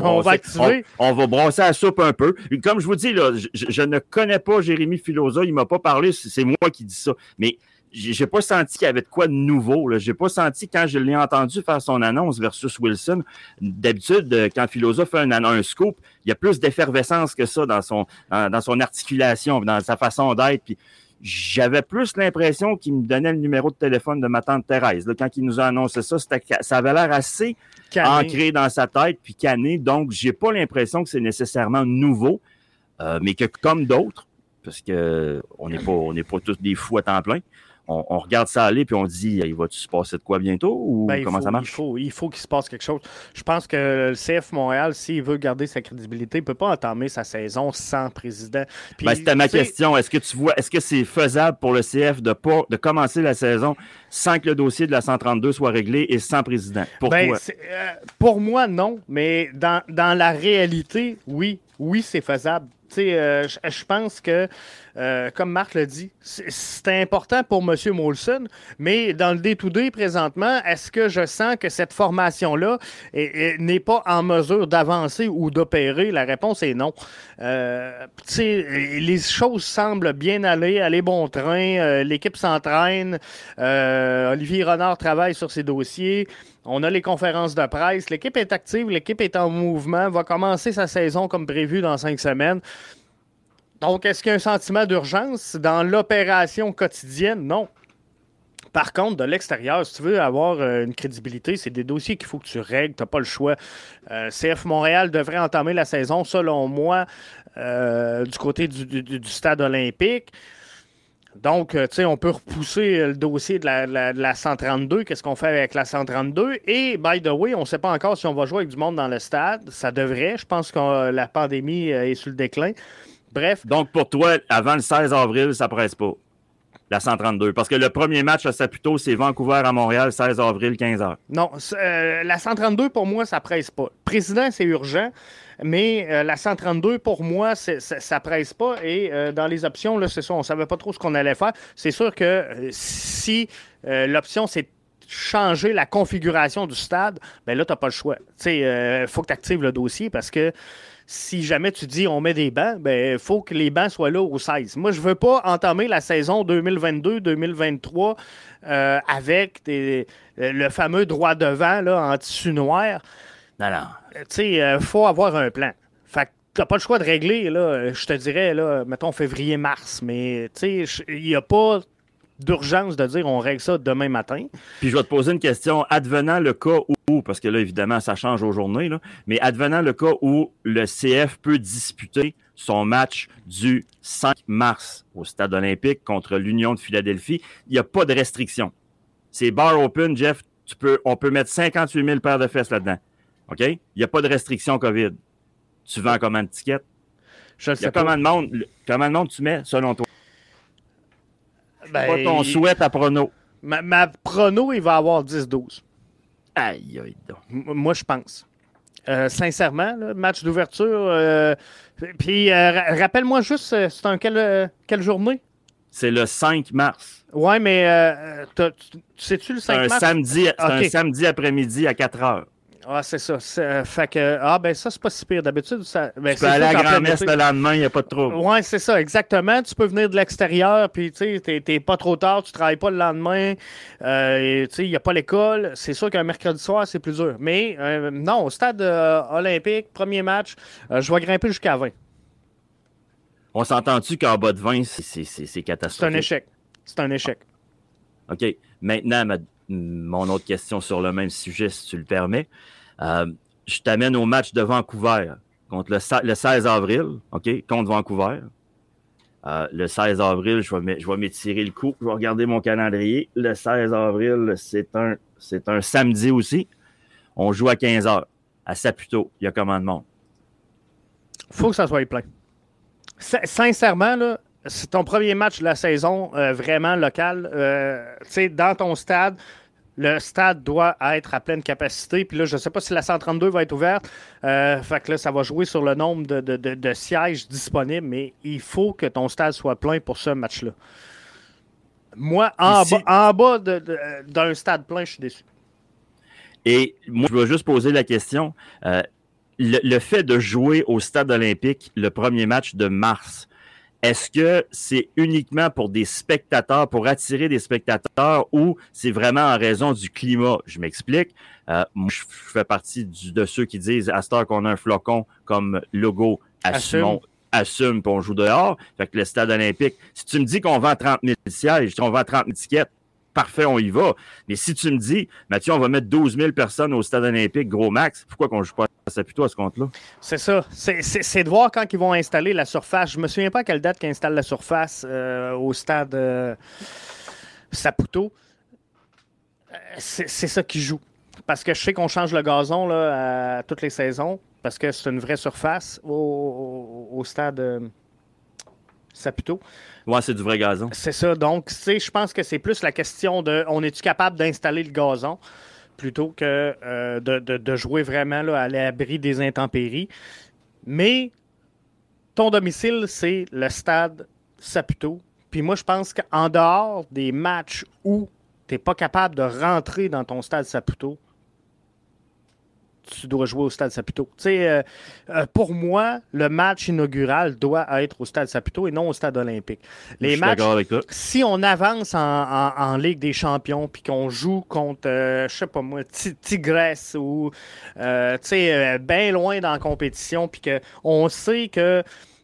on va brasser la soupe un peu. Et comme je vous dis, là, je ne connais pas Jérémy Filosa. Il m'a pas parlé. C'est moi qui dis ça. Mais j'ai pas senti qu'il y avait de quoi de nouveau. Là. J'ai pas senti, quand je l'ai entendu faire son annonce versus Wilson, d'habitude, quand Filosa fait un scoop, il y a plus d'effervescence que ça dans son articulation, dans sa façon d'être. Puis j'avais plus l'impression qu'il me donnait le numéro de téléphone de ma tante Thérèse. Là, quand il nous a annoncé ça, ça avait l'air assez ancré dans sa tête puis canné. Donc, j'ai pas l'impression que c'est nécessairement nouveau, mais que comme d'autres, parce que on n'est pas tous des fous à temps plein, on regarde ça aller puis on dit, il va-tu se passer de quoi bientôt ou comment ça marche? Il faut qu'il se passe quelque chose. Je pense que le CF Montréal, s'il veut garder sa crédibilité, ne peut pas entamer sa saison sans président. Puis, c'était ma question. Est-ce que c'est faisable pour le CF de commencer la saison sans que le dossier de la 132 soit réglé et sans président? Pourquoi? Pour moi, non. Mais dans la réalité, oui, c'est faisable. Je pense que, comme Marc l'a dit, c'est important pour M. Molson, mais dans le day-to-day présentement, est-ce que je sens que cette formation-là n'est pas en mesure d'avancer ou d'opérer? La réponse est non. Les choses semblent bien aller bon train, l'équipe s'entraîne, Olivier Renard travaille sur ses dossiers. On a les conférences de presse. L'équipe est active, l'équipe est en mouvement, va commencer sa saison comme prévu dans 5 semaines. Donc, est-ce qu'il y a un sentiment d'urgence dans l'opération quotidienne? Non. Par contre, de l'extérieur, si tu veux avoir une crédibilité, c'est des dossiers qu'il faut que tu règles. Tu n'as pas le choix. CF Montréal devrait entamer la saison, selon moi, du côté du stade olympique. Donc, tu sais, on peut repousser le dossier de la 132. Qu'est-ce qu'on fait avec la 132? Et, by the way, on ne sait pas encore si on va jouer avec du monde dans le stade. Ça devrait. Je pense que la pandémie est sur le déclin. Bref. Donc, pour toi, avant le 16 avril, ça ne presse pas. La 132. Parce que le premier match à Saputo, c'est Vancouver à Montréal, 16 avril, 15h. Non, la 132, pour moi, ça presse pas. Président, c'est urgent, mais la 132, pour moi, ça presse pas. Et dans les options, là, c'est ça, on savait pas trop ce qu'on allait faire. C'est sûr que si l'option, c'est changer la configuration du stade, ben là, tu n'as pas le choix. Tu sais, faut que tu actives le dossier parce que si jamais tu dis on met des bancs, ben il faut que les bancs soient là au 16. Moi, je ne veux pas entamer la saison 2022-2023 avec le fameux droit devant là, en tissu noir. Non, non. Tu sais, il faut avoir un plan. Fait que tu n'as pas le choix de régler, là, je te dirais, là, mettons février-mars, mais tu sais, il n'y a pas d'urgence de dire on règle ça demain matin. Puis je vais te poser une question. Advenant le cas où, parce que là, évidemment, ça change aux journées, là, mais advenant le cas où le CF peut disputer son match du 5 mars au Stade olympique contre l'Union de Philadelphie, il n'y a pas de restriction. C'est bar open, Jeff. On peut mettre 58 000 paires de fesses là-dedans. OK? Il n'y a pas de restriction COVID. Tu vends combien de tickets? Je le sais pas. Combien de monde tu mets, selon toi? Ben, Pas ton souhait à prono. Ma prono, il va avoir 10-12. Aïe, aïe, donc. Moi, je pense. Sincèrement, là, match d'ouverture. Puis, rappelle-moi juste, c'est en quelle journée? C'est le 5 mars. Ouais, mais tu sais-tu le 5 mars? C'est Okay. un samedi après-midi à 4 heures. Ah, c'est ça. Fait que, ben ça, c'est pas si pire. D'habitude, ça. Ben, Tu peux aller à Grand-Messe le lendemain, il n'y a pas de trouble. Oui, c'est ça, exactement. Tu peux venir de l'extérieur, puis tu sais, t'es pas trop tard, tu travailles pas le lendemain, tu sais, il n'y a pas l'école. C'est sûr qu'un mercredi soir, c'est plus dur. Mais non, au stade olympique, premier match, je vais grimper jusqu'à 20. On s'entend-tu qu'en bas de 20, c'est catastrophique? C'est un échec. C'est un échec. OK. Maintenant, mon autre question sur le même sujet, si tu le permets. Je t'amène au match de Vancouver contre le 16 avril, OK, contre Vancouver. Le 16 avril, je vais m'étirer le coup. Je vais regarder mon calendrier. Le 16 avril, c'est un samedi aussi. On joue à 15h à Saputo. Il y a combien de monde? Faut que ça soit plein. Sincèrement, là, c'est ton premier match de la saison vraiment local. Tu sais, dans ton stade, le stade doit être à pleine capacité. Puis là, je ne sais pas si la 132 va être ouverte. Fait que là, ça va jouer sur le nombre de sièges disponibles, mais il faut que ton stade soit plein pour ce match-là. Moi, en bas d'un stade plein, je suis déçu. Et moi, je vais juste poser la question. Le fait de jouer au stade olympique le premier match de mars, est-ce que c'est uniquement pour des spectateurs, pour attirer des spectateurs, ou c'est vraiment en raison du climat? Je m'explique. Moi, je fais partie de ceux qui disent à cette heure qu'on a un flocon comme logo, assume, puis on joue dehors. Fait que le stade olympique, si tu me dis qu'on vend 30 000 sièges, on vend 30 000 tickets, parfait, on y va. Mais si tu me dis, Mathieu, on va mettre 12 000 personnes au stade olympique, gros max, pourquoi qu'on ne joue pas ça plutôt à ce compte-là? C'est ça. C'est de voir quand ils vont installer la surface. Je me souviens pas à quelle date qu'ils installent la surface au stade Saputo. C'est ça qui joue. Parce que je sais qu'on change le gazon là, à toutes les saisons, parce que c'est une vraie surface au stade Saputo. Ouais, c'est du vrai gazon. C'est ça. Donc, tu sais, je pense que c'est plus la question de on est-tu capable d'installer le gazon plutôt que de jouer vraiment là, à l'abri des intempéries. Mais ton domicile, c'est le stade Saputo. Puis moi, je pense qu'en dehors des matchs où tu n'es pas capable de rentrer dans ton stade Saputo, tu dois jouer au stade Saputo. Tu sais, pour moi, le match inaugural doit être au stade Saputo et non au stade olympique. Les matchs, si on avance en Ligue des champions puis qu'on joue contre, je sais pas moi, Tigresse ou, tu sais, bien loin dans la compétition puis qu'on sait que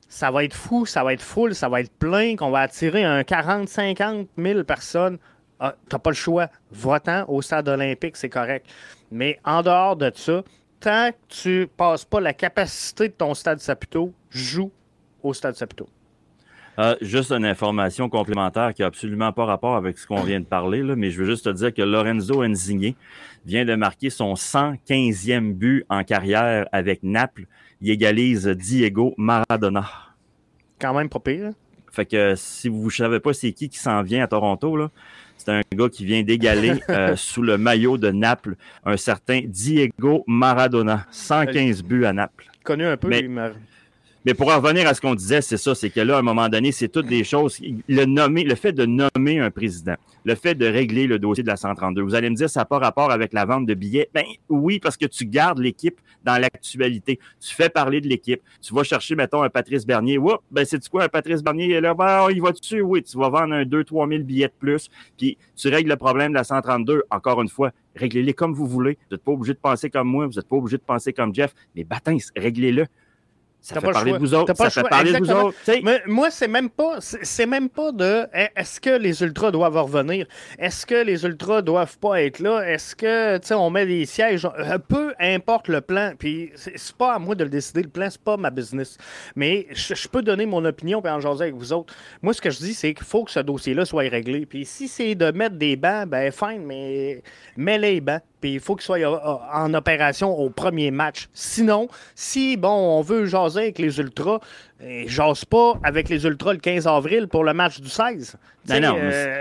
ça va être fou, ça va être full, ça va être plein, qu'on va attirer un 40-50 000 personnes. Ah, t'as pas le choix. Va-t'en au stade olympique, c'est correct. Mais en dehors de ça, tant que tu passes pas la capacité de ton stade Saputo, joue au stade Saputo. Juste une information complémentaire qui n'a absolument pas rapport avec ce qu'on vient de parler, là, mais je veux juste te dire que Lorenzo Insigne vient de marquer son 115e but en carrière avec Naples. Il égalise Diego Maradona. Quand même pas pire. Fait que si vous ne savez pas c'est qui s'en vient à Toronto, là, c'est un gars qui vient d'égaler sous le maillot de Naples un certain Diego Maradona. 115 buts à Naples. Connu un peu, Mais pour en revenir à ce qu'on disait, c'est ça, c'est que là, à un moment donné, c'est toutes des choses. Le fait de nommer un président, le fait de régler le dossier de la 132, vous allez me dire, ça n'a pas rapport avec la vente de billets. Ben oui, parce que tu gardes l'équipe dans l'actualité. Tu fais parler de l'équipe. Tu vas chercher, mettons, un Patrice Bernier. Oups, ben c'est quoi, un Patrice Bernier? Là, ben, il va dessus, oui, tu vas vendre un 2-3 000 billets de plus. Puis tu règles le problème de la 132. Encore une fois, réglez-les comme vous voulez. Vous n'êtes pas obligé de penser comme moi. Vous n'êtes pas obligé de penser comme Jeff. Mais bâtins, réglez-le. Ça fait parler de vous autres. Ça fait parler de vous autres. Mais moi, c'est même pas de est-ce que les Ultras doivent revenir? Est-ce que les Ultras doivent pas être là? Est-ce que, tu sais, on met des sièges? Peu importe le plan. Puis c'est pas à moi de le décider. Le plan, c'est pas ma business. Mais je peux donner mon opinion et en jaser avec vous autres. Moi, ce que je dis, c'est qu'il faut que ce dossier-là soit réglé. Puis si c'est de mettre des bancs, ben fine, mais mets les bancs. Puis il faut qu'il soit en opération au premier match. Sinon, si, bon, on veut jaser avec les Ultras, jase pas avec les Ultras le 15 avril pour le match du 16. Non,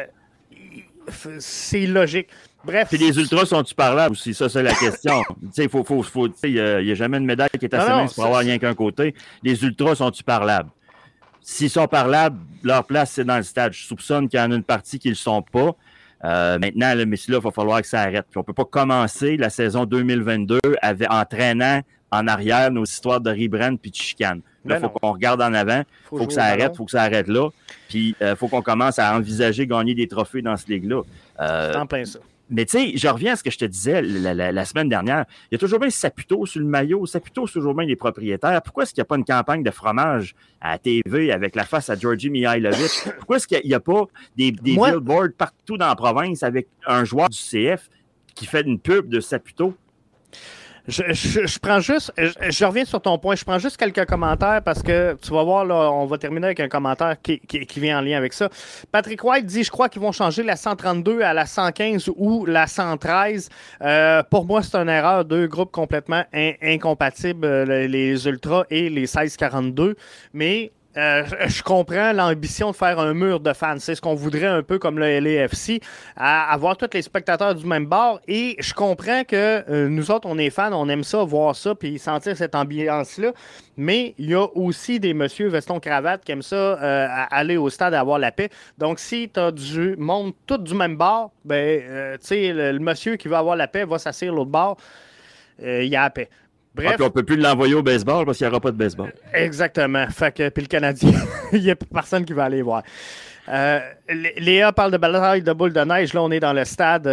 c'est logique. Bref. Puis les Ultras sont-tu parlables aussi? Ça, c'est la question. Il n'y a jamais une médaille qui est assez mince pour avoir rien qu'un côté. Les Ultras sont-tu parlables? S'ils sont parlables, leur place, c'est dans le stade. Je soupçonne qu'il y en a une partie qui ne le sont pas. Maintenant, mais là, il va falloir que ça arrête. Puis on ne peut pas commencer la saison 2022 en traînant en arrière nos histoires de rebrand puis de chicane. Là, il faut qu'on regarde en avant. Il faut que ça arrête. Il faut que ça arrête là. Puis il faut qu'on commence à envisager gagner des trophées dans ce ligue-là. C'est en plein ça. Mais tu sais, je reviens à ce que je te disais la semaine dernière. Il y a toujours bien Saputo sur le maillot. Saputo, c'est toujours bien les propriétaires. Pourquoi est-ce qu'il n'y a pas une campagne de fromage à la TV avec la face à Georgi Mihailovic? Pourquoi est-ce qu'il n'y a pas des billboards partout dans la province avec un joueur du CF qui fait une pub de Saputo? Je prends juste, je reviens sur ton point, je prends juste quelques commentaires parce que tu vas voir, là, on va terminer avec un commentaire qui vient en lien avec ça. Patrick White dit, je crois qu'ils vont changer la 132 à la 115 ou la 113. Pour moi, c'est une erreur, deux groupes complètement incompatibles, les Ultras et les 1642, mais je comprends l'ambition de faire un mur de fans. C'est ce qu'on voudrait un peu comme le LAFC, avoir tous les spectateurs du même bord. Et je comprends que nous autres, on est fans, on aime ça, voir ça, puis sentir cette ambiance-là. Mais il y a aussi des messieurs veston-cravate qui aiment ça, aller au stade et avoir la paix. Donc, si tu as du monde tout du même bord, ben, tu sais, le monsieur qui veut avoir la paix va s'asseoir l'autre bord, il y a la paix. Bref. On ne peut plus l'envoyer au baseball parce qu'il n'y aura pas de baseball. Exactement. Fait que, puis le Canadien, il n'y a personne qui va aller voir. Léa parle de bataille de boule de neige. Là, on est dans le stade.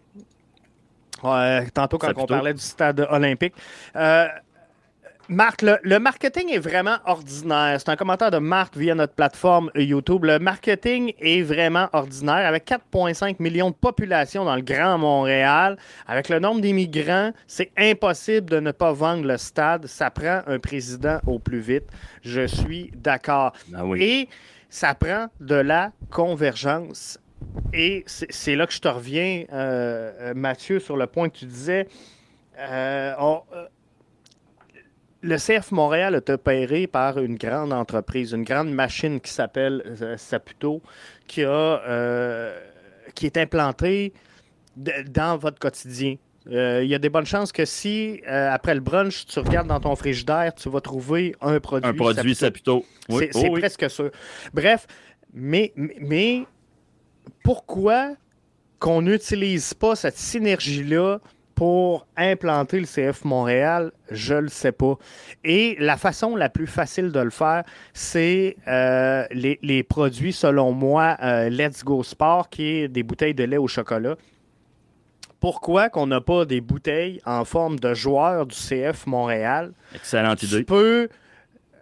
Tantôt, quand on parlait du stade olympique. Marc, le marketing est vraiment ordinaire. C'est un commentaire de Marc via notre plateforme YouTube. Le marketing est vraiment ordinaire. Avec 4,5 millions de population dans le Grand Montréal, avec le nombre d'immigrants, c'est impossible de ne pas vendre le stade. Ça prend un président au plus vite. Je suis d'accord. Ah oui. Et ça prend de la convergence. Et c'est là que je te reviens, Mathieu, sur le point que tu disais. Le CF Montréal est opéré par une grande entreprise, une grande machine qui s'appelle Saputo, qui est implantée dans votre quotidien. Il y a des bonnes chances que si, après le brunch, tu regardes dans ton frigidaire, tu vas trouver un produit Saputo. Un produit Saputo. Oui. C'est presque sûr. Bref, mais pourquoi qu'on n'utilise pas cette synergie-là pour implanter le CF Montréal, je ne le sais pas. Et la façon la plus facile de le faire, c'est les produits, selon moi, Let's Go Sport, qui est des bouteilles de lait au chocolat. Pourquoi qu'on n'a pas des bouteilles en forme de joueurs du CF Montréal? Excellente idée. Tu peux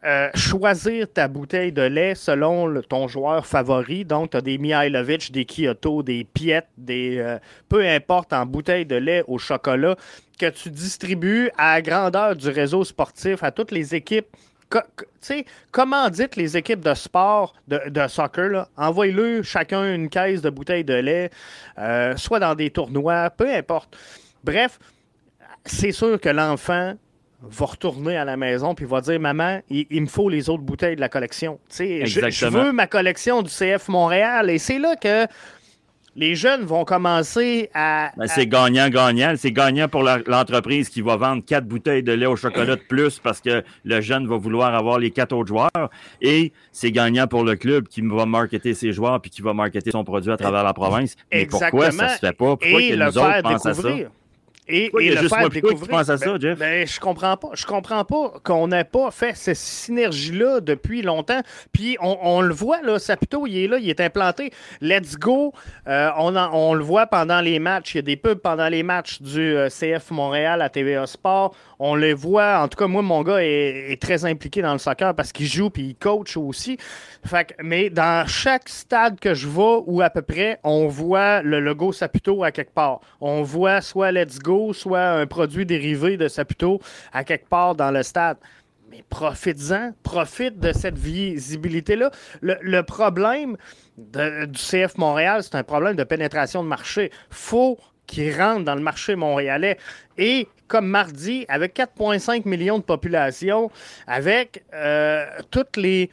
choisir ta bouteille de lait selon ton joueur favori. Donc, tu as des Mihailovic, des Kyoto, des Piet, peu importe, en bouteille de lait au chocolat, que tu distribues à la grandeur du réseau sportif à toutes les équipes. Comment dites les équipes de sport, de soccer, là, envoyez-le chacun une caisse de bouteilles de lait, soit dans des tournois, peu importe. Bref, c'est sûr que l'enfant va retourner à la maison puis va dire « Maman, il me faut les autres bouteilles de la collection. Je veux ma collection du CF Montréal. » Et c'est là que les jeunes vont commencer à... C'est gagnant-gagnant. C'est gagnant pour l'entreprise qui va vendre 4 bouteilles de lait au chocolat de plus parce que le jeune va vouloir avoir les 4 autres joueurs. Et c'est gagnant pour le club qui va marketer ses joueurs puis qui va marketer son produit à travers la province. Mais exactement. Pourquoi ça se fait pas? Pourquoi et que le nous faire autres pensent à ça? Et il y a le juste faire moi découvrir. qui pense à ça, Jeff. Je comprends pas. Je comprends pas qu'on n'ait pas fait cette synergie-là depuis longtemps. Puis on le voit, là, Saputo, il est là, il est implanté. Let's go. On le voit pendant les matchs. Il y a des pubs pendant les matchs du CF Montréal à TVA Sport. On les voit. En tout cas, moi, mon gars est très impliqué dans le soccer parce qu'il joue puis il coach aussi. Mais dans chaque stade que je vais, ou à peu près, on voit le logo Saputo à quelque part. On voit soit Let's Go, soit un produit dérivé de Saputo à quelque part dans le stade. Mais profites-en, profite de cette visibilité-là. Le problème du CF Montréal, c'est un problème de pénétration de marché. Faut qu'il rentre dans le marché montréalais. Et comme mardi, avec 4,5 millions de population, avec toutes les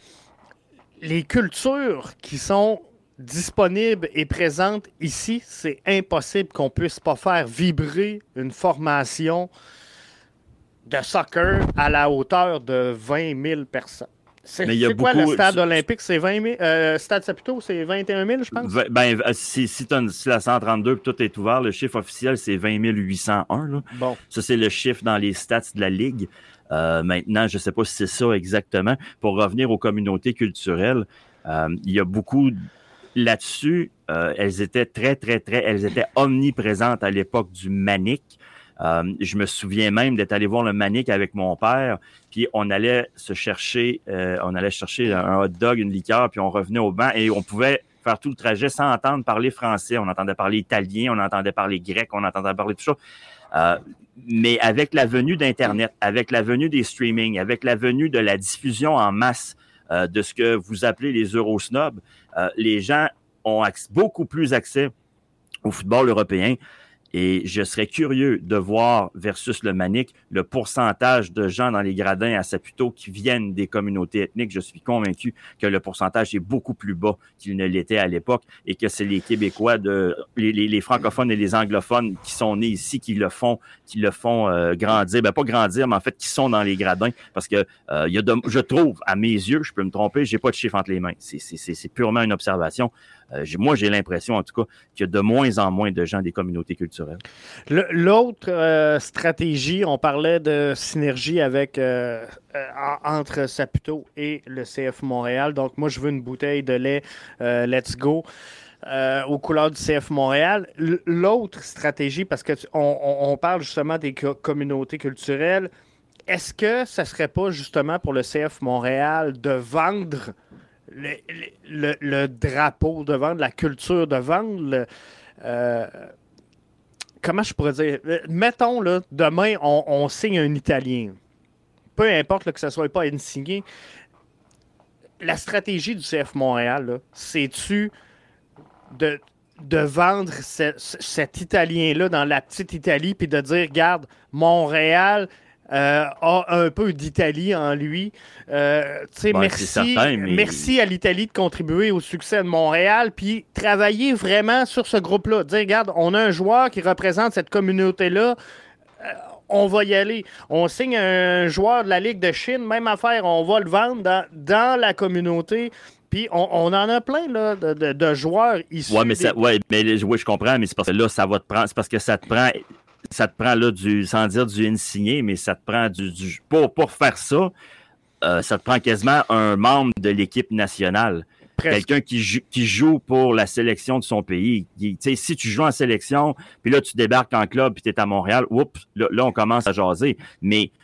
cultures qui sont disponibles et présentes ici, c'est impossible qu'on puisse pas faire vibrer une formation de soccer à la hauteur de 20 000 personnes. C'est quoi le stade olympique? C'est 20 000. Stade Saputo, c'est 21 000, je pense? Si la 132 tout est ouvert, le chiffre officiel, c'est 20 801. Là. Bon. Ça, c'est le chiffre dans les stats de la Ligue. Maintenant, je ne sais pas si c'est ça exactement. Pour revenir aux communautés culturelles, il y a beaucoup là-dessus. Elles étaient elles étaient omniprésentes à l'époque du Manic. Je me souviens même d'être allé voir le Manic avec mon père, puis on allait chercher un hot dog, une liqueur, puis on revenait au banc et on pouvait faire tout le trajet sans entendre parler français. On entendait parler italien, on entendait parler grec, on entendait parler tout ça. Mais avec la venue d'Internet, avec la venue des streamings, avec la venue de la diffusion en masse de ce que vous appelez les Eurosnobs, les gens ont beaucoup plus accès au football européen. Et je serais curieux de voir, versus le Manic, le pourcentage de gens dans les gradins à Saputo qui viennent des communautés ethniques. Je suis convaincu que le pourcentage est beaucoup plus bas qu'il ne l'était à l'époque et que c'est les Québécois, les francophones et les anglophones qui sont nés ici qui le font grandir. Ben pas grandir, mais en fait qui sont dans les gradins. Parce que je trouve, à mes yeux, je peux me tromper, j'ai pas de chiffre entre les mains. C'est purement une observation. Moi, j'ai l'impression, en tout cas, qu'il y a de moins en moins de gens des communautés culturelles. L'autre stratégie, on parlait de synergie avec entre Saputo et le CF Montréal. Donc, moi, je veux une bouteille de lait Let's Go aux couleurs du CF Montréal. L'autre stratégie, parce que on parle justement des communautés culturelles, est-ce que ça ne serait pas justement pour le CF Montréal de vendre le drapeau, de vendre la culture, de vendre comment je pourrais dire? Mettons, là, demain, on signe un Italien. Peu importe là, que ce ne soit pas signé. La stratégie du CF Montréal, c'est-tu de vendre cet Italien-là dans la petite Italie puis de dire, regarde, Montréal a un peu d'Italie en lui. Merci à l'Italie de contribuer au succès de Montréal, puis travailler vraiment sur ce groupe-là. Dire, regarde, on a un joueur qui représente cette communauté-là, on va y aller. On signe un joueur de la Ligue de Chine, même affaire, on va le vendre dans la communauté. Puis on en a plein là, de joueurs issus. Oui, je comprends, mais c'est parce que là, ça va te prendre. C'est parce que ça te prend là sans dire du insigné, mais ça te prend pour faire ça, ça te prend quasiment un membre de l'équipe nationale. Presque. Quelqu'un qui joue pour la sélection de son pays. Si tu joues en sélection, puis là, tu débarques en club, puis tu es à Montréal, là, on commence à jaser. Mais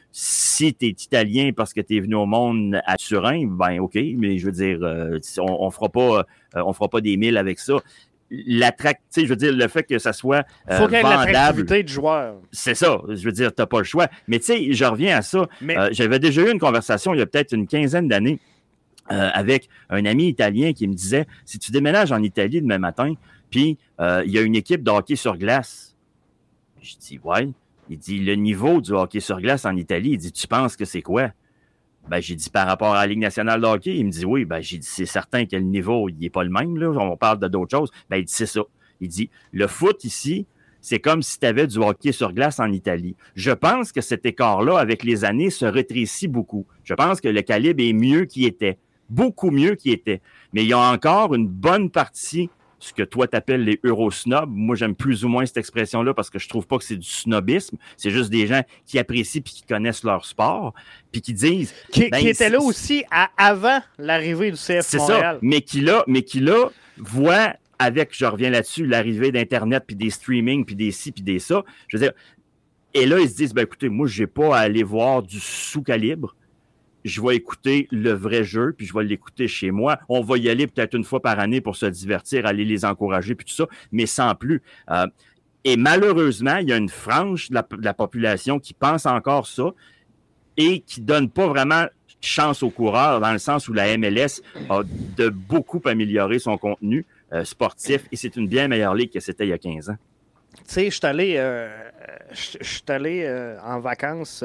Si tu es italien parce que tu es venu au monde à Turin, ben OK, mais je veux dire, on fera pas des milles avec ça. Je veux dire, le fait que ça soit faut qu'il y ait de vendable, l'attractivité du joueur. c'est ça. Je veux dire, t'as pas le choix. Mais tu sais, je reviens à ça. J'avais déjà eu une conversation il y a peut-être une quinzaine d'années avec un ami italien qui me disait, si tu déménages en Italie demain matin, puis il y a une équipe de hockey sur glace. Je dis, ouais. Il dit, le niveau du hockey sur glace en Italie, il dit, tu penses que c'est quoi? Ben, j'ai dit, par rapport à la Ligue nationale de hockey, il me dit, oui, ben, j'ai dit, c'est certain que le niveau, il n'est pas le même, là. On parle d'autres choses. Ben, il dit, c'est ça. Il dit, le foot ici, c'est comme si tu avais du hockey sur glace en Italie. Je pense que cet écart-là, avec les années, se rétrécit beaucoup. Je pense que le calibre est mieux qu'il était. Beaucoup mieux qu'il était. Mais il y a encore une bonne partie, ce que toi t'appelles les Eurosnobs. Moi, j'aime plus ou moins cette expression-là parce que je trouve pas que c'est du snobisme. C'est juste des gens qui apprécient puis qui connaissent leur sport puis qui disent... Qui étaient là aussi avant l'arrivée du CF Montréal. C'est ça, mais qui là voient avec, je reviens là-dessus, l'arrivée d'Internet puis des streamings puis des ci puis des ça. Je veux dire, et là, ils se disent, ben écoutez, moi, j'ai pas à aller voir du sous-calibre. Je vais écouter le vrai jeu, puis je vais l'écouter chez moi. On va y aller peut-être une fois par année pour se divertir, aller les encourager, puis tout ça, mais sans plus. Et malheureusement, il y a une frange de la population qui pense encore ça et qui donne pas vraiment chance aux coureurs, dans le sens où la MLS a de beaucoup amélioré son contenu sportif, et c'est une bien meilleure ligue que c'était il y a 15 ans. Tu sais, je suis allé en vacances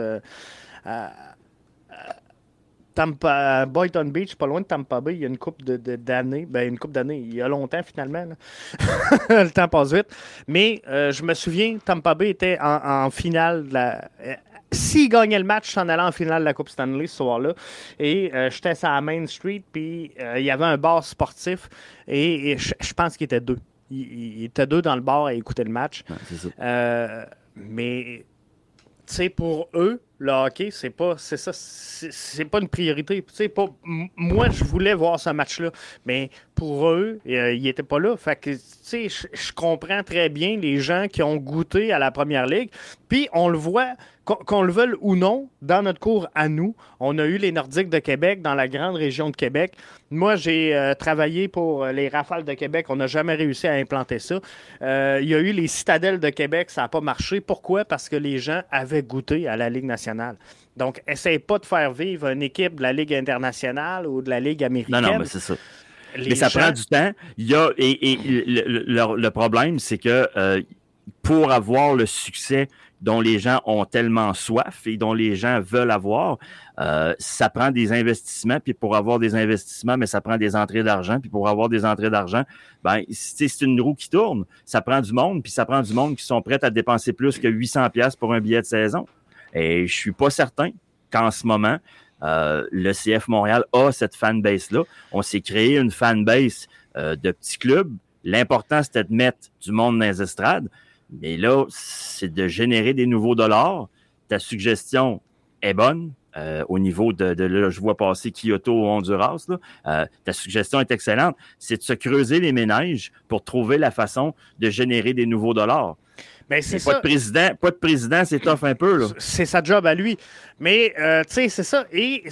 à Boynton Beach, pas loin de Tampa Bay, il y a une couple d'années. Ben, une couple d'années, il y a longtemps finalement. Le temps passe vite. Mais je me souviens, Tampa Bay était en finale de la. S'il gagnait le match, s'en allait en finale de la Coupe Stanley ce soir-là. Et j'étais sur la Main Street, puis il y avait un bar sportif, et je pense qu'il était deux. Il était deux dans le bar à écouter le match. Ouais, c'est ça. Mais, tu sais, pour eux, le hockey, c'est pas une priorité. Tu sais, moi, je voulais voir ce match-là, mais pour eux, ils n'étaient pas là. Fait que, tu sais, je comprends très bien les gens qui ont goûté à la Première Ligue. Puis, on le voit, qu'on le veuille ou non, dans notre cours à nous, on a eu les Nordiques de Québec dans la grande région de Québec. Moi, j'ai travaillé pour les Rafales de Québec. On n'a jamais réussi à implanter ça. Il y a eu les Citadelles de Québec. Ça n'a pas marché. Pourquoi? Parce que les gens avaient goûté à la Ligue nationale. Donc, essaye pas de faire vivre une équipe de la Ligue internationale ou de la Ligue américaine. Non, mais c'est ça. Mais ça prend du temps. Le problème, c'est que pour avoir le succès dont les gens ont tellement soif et dont les gens veulent avoir, ça prend des investissements, puis pour avoir des investissements, mais ça prend des entrées d'argent, puis pour avoir des entrées d'argent, ben c'est une roue qui tourne. Ça prend du monde, puis ça prend du monde qui sont prêts à dépenser plus que 800$ pour un billet de saison. Et je suis pas certain qu'en ce moment, le CF Montréal a cette fanbase-là. On s'est créé une fanbase de petits clubs. L'important, c'était de mettre du monde dans les estrades. Mais là, c'est de générer des nouveaux dollars. Ta suggestion est bonne au niveau de là, je vois passer Kyoto au Honduras. Là. Ta suggestion est excellente. C'est de se creuser les méninges pour trouver la façon de générer des nouveaux dollars. Ben, c'est ça. Pas de président, c'est tough un peu. Là. C'est sa job à lui. Mais, tu sais, c'est ça. Et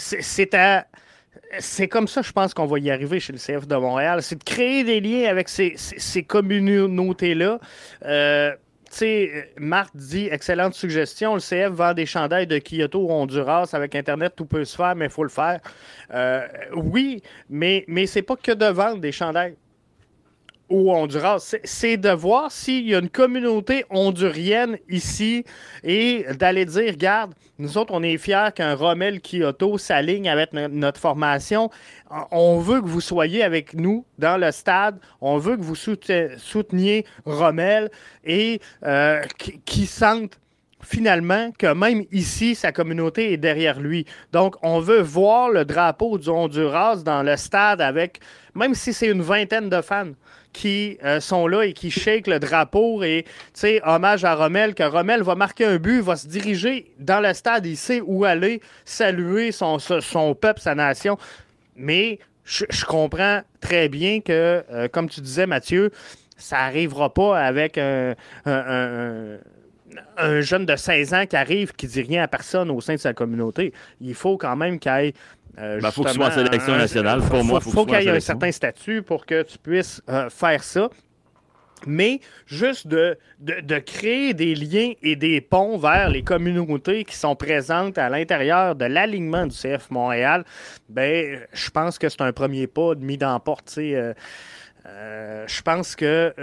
c'est comme ça, je pense, qu'on va y arriver chez le CF de Montréal. C'est de créer des liens avec ces communautés-là. Tu sais, Marc dit, excellente suggestion, le CF vend des chandails de Kyoto au Honduras. Avec Internet, tout peut se faire, mais il faut le faire. Oui, mais c'est pas que de vendre des chandails au Honduras. C'est de voir s'il y a une communauté hondurienne ici et d'aller dire, regarde, nous autres, on est fiers qu'un Rommel Kyoto s'aligne avec notre formation. On veut que vous soyez avec nous dans le stade. On veut que vous souteniez Rommel et qui sentent finalement que même ici, sa communauté est derrière lui. Donc, on veut voir le drapeau du Honduras dans le stade avec, même si c'est une vingtaine de fans qui sont là et qui shake le drapeau et, tu sais, hommage à Rommel, que Rommel va marquer un but, va se diriger dans le stade, il sait où aller, saluer son peuple, sa nation. Mais je comprends très bien que, comme tu disais, Mathieu, ça n'arrivera pas avec un jeune de 16 ans qui arrive, qui dit rien à personne au sein de sa communauté. Il faut quand même qu'il ait il faut que tu sois en sélection nationale. Pour moi, faut qu'il y ait un certain statut pour que tu puisses faire ça. Mais juste de créer des liens et des ponts vers les communautés qui sont présentes à l'intérieur de l'alignement du CF Montréal, ben, je pense que c'est un premier pas de mis dans la porte. Je pense que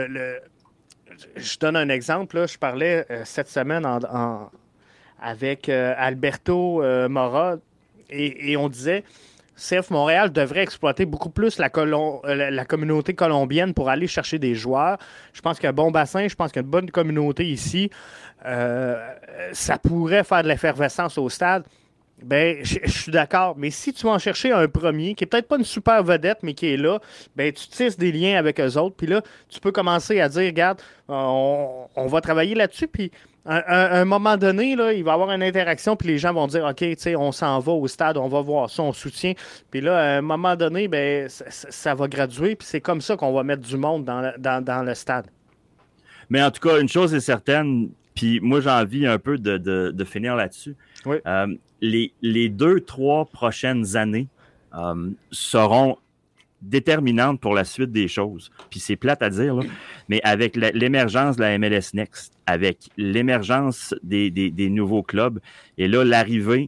je donne un exemple. Là, je parlais cette semaine avec Alberto Mora et on disait CF Montréal devrait exploiter beaucoup plus la communauté colombienne pour aller chercher des joueurs. Je pense qu'il y a un bon bassin, je pense qu'il y a une bonne communauté ici. Ça pourrait faire de l'effervescence au stade. Ben, je suis d'accord. Mais si tu vas en chercher un premier, qui est peut-être pas une super vedette, mais qui est là, ben, tu tisses des liens avec eux autres. Puis là, tu peux commencer à dire, regarde, on va travailler là-dessus. Puis à un moment donné, là, il va y avoir une interaction, puis les gens vont dire, OK, tu sais, on s'en va au stade, on va voir ça, on soutient. Puis là, à un moment donné, ben, ça va graduer, puis c'est comme ça qu'on va mettre du monde dans le stade. Mais en tout cas, une chose est certaine, puis moi, j'ai envie un peu de finir là-dessus. Oui. Les 2-3 prochaines années seront déterminantes pour la suite des choses. Puis c'est plate à dire, là, mais avec l'émergence de la MLS Next, avec l'émergence des nouveaux clubs, et là, l'arrivée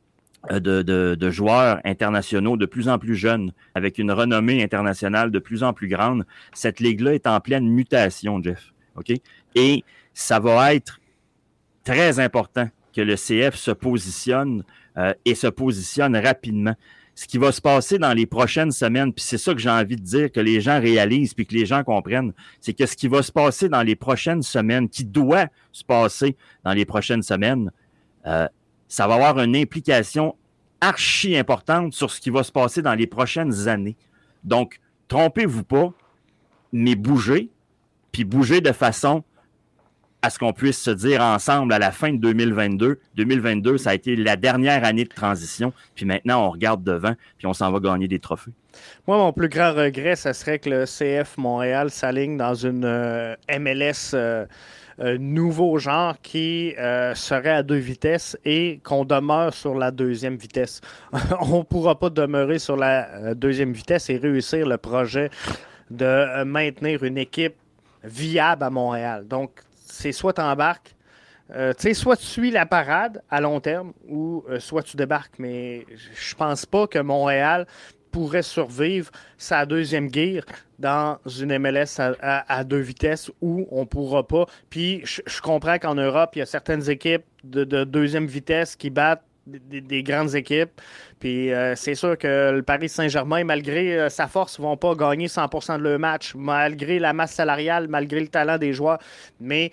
de joueurs internationaux de plus en plus jeunes, avec une renommée internationale de plus en plus grande, cette ligue-là est en pleine mutation, Jeff. OK? Et ça va être très important que le CF se positionne et se positionne rapidement. Ce qui va se passer dans les prochaines semaines, puis c'est ça que j'ai envie de dire, que les gens réalisent puis que les gens comprennent, c'est que ce qui va se passer dans les prochaines semaines, qui doit se passer dans les prochaines semaines, ça va avoir une implication archi importante sur ce qui va se passer dans les prochaines années. Donc, trompez-vous pas, mais bougez, puis bougez de façon à ce qu'on puisse se dire ensemble à la fin de 2022. 2022, ça a été la dernière année de transition. Puis maintenant, on regarde devant, puis on s'en va gagner des trophées. Moi, mon plus grand regret, ce serait que le CF Montréal s'aligne dans une MLS nouveau genre qui serait à 2 vitesses et qu'on demeure sur la deuxième vitesse. On ne pourra pas demeurer sur la deuxième vitesse et réussir le projet de maintenir une équipe viable à Montréal. Donc, c'est soit tu embarques, soit tu suis la parade à long terme ou soit tu débarques. Mais je pense pas que Montréal pourrait survivre sa deuxième guerre dans une MLS à 2 vitesses où on pourra pas. Puis je comprends qu'en Europe, il y a certaines équipes de deuxième vitesse qui battent des grandes équipes. Puis c'est sûr que le Paris Saint-Germain, malgré sa force, ne vont pas gagner 100% de leur match, malgré la masse salariale, malgré le talent des joueurs. Mais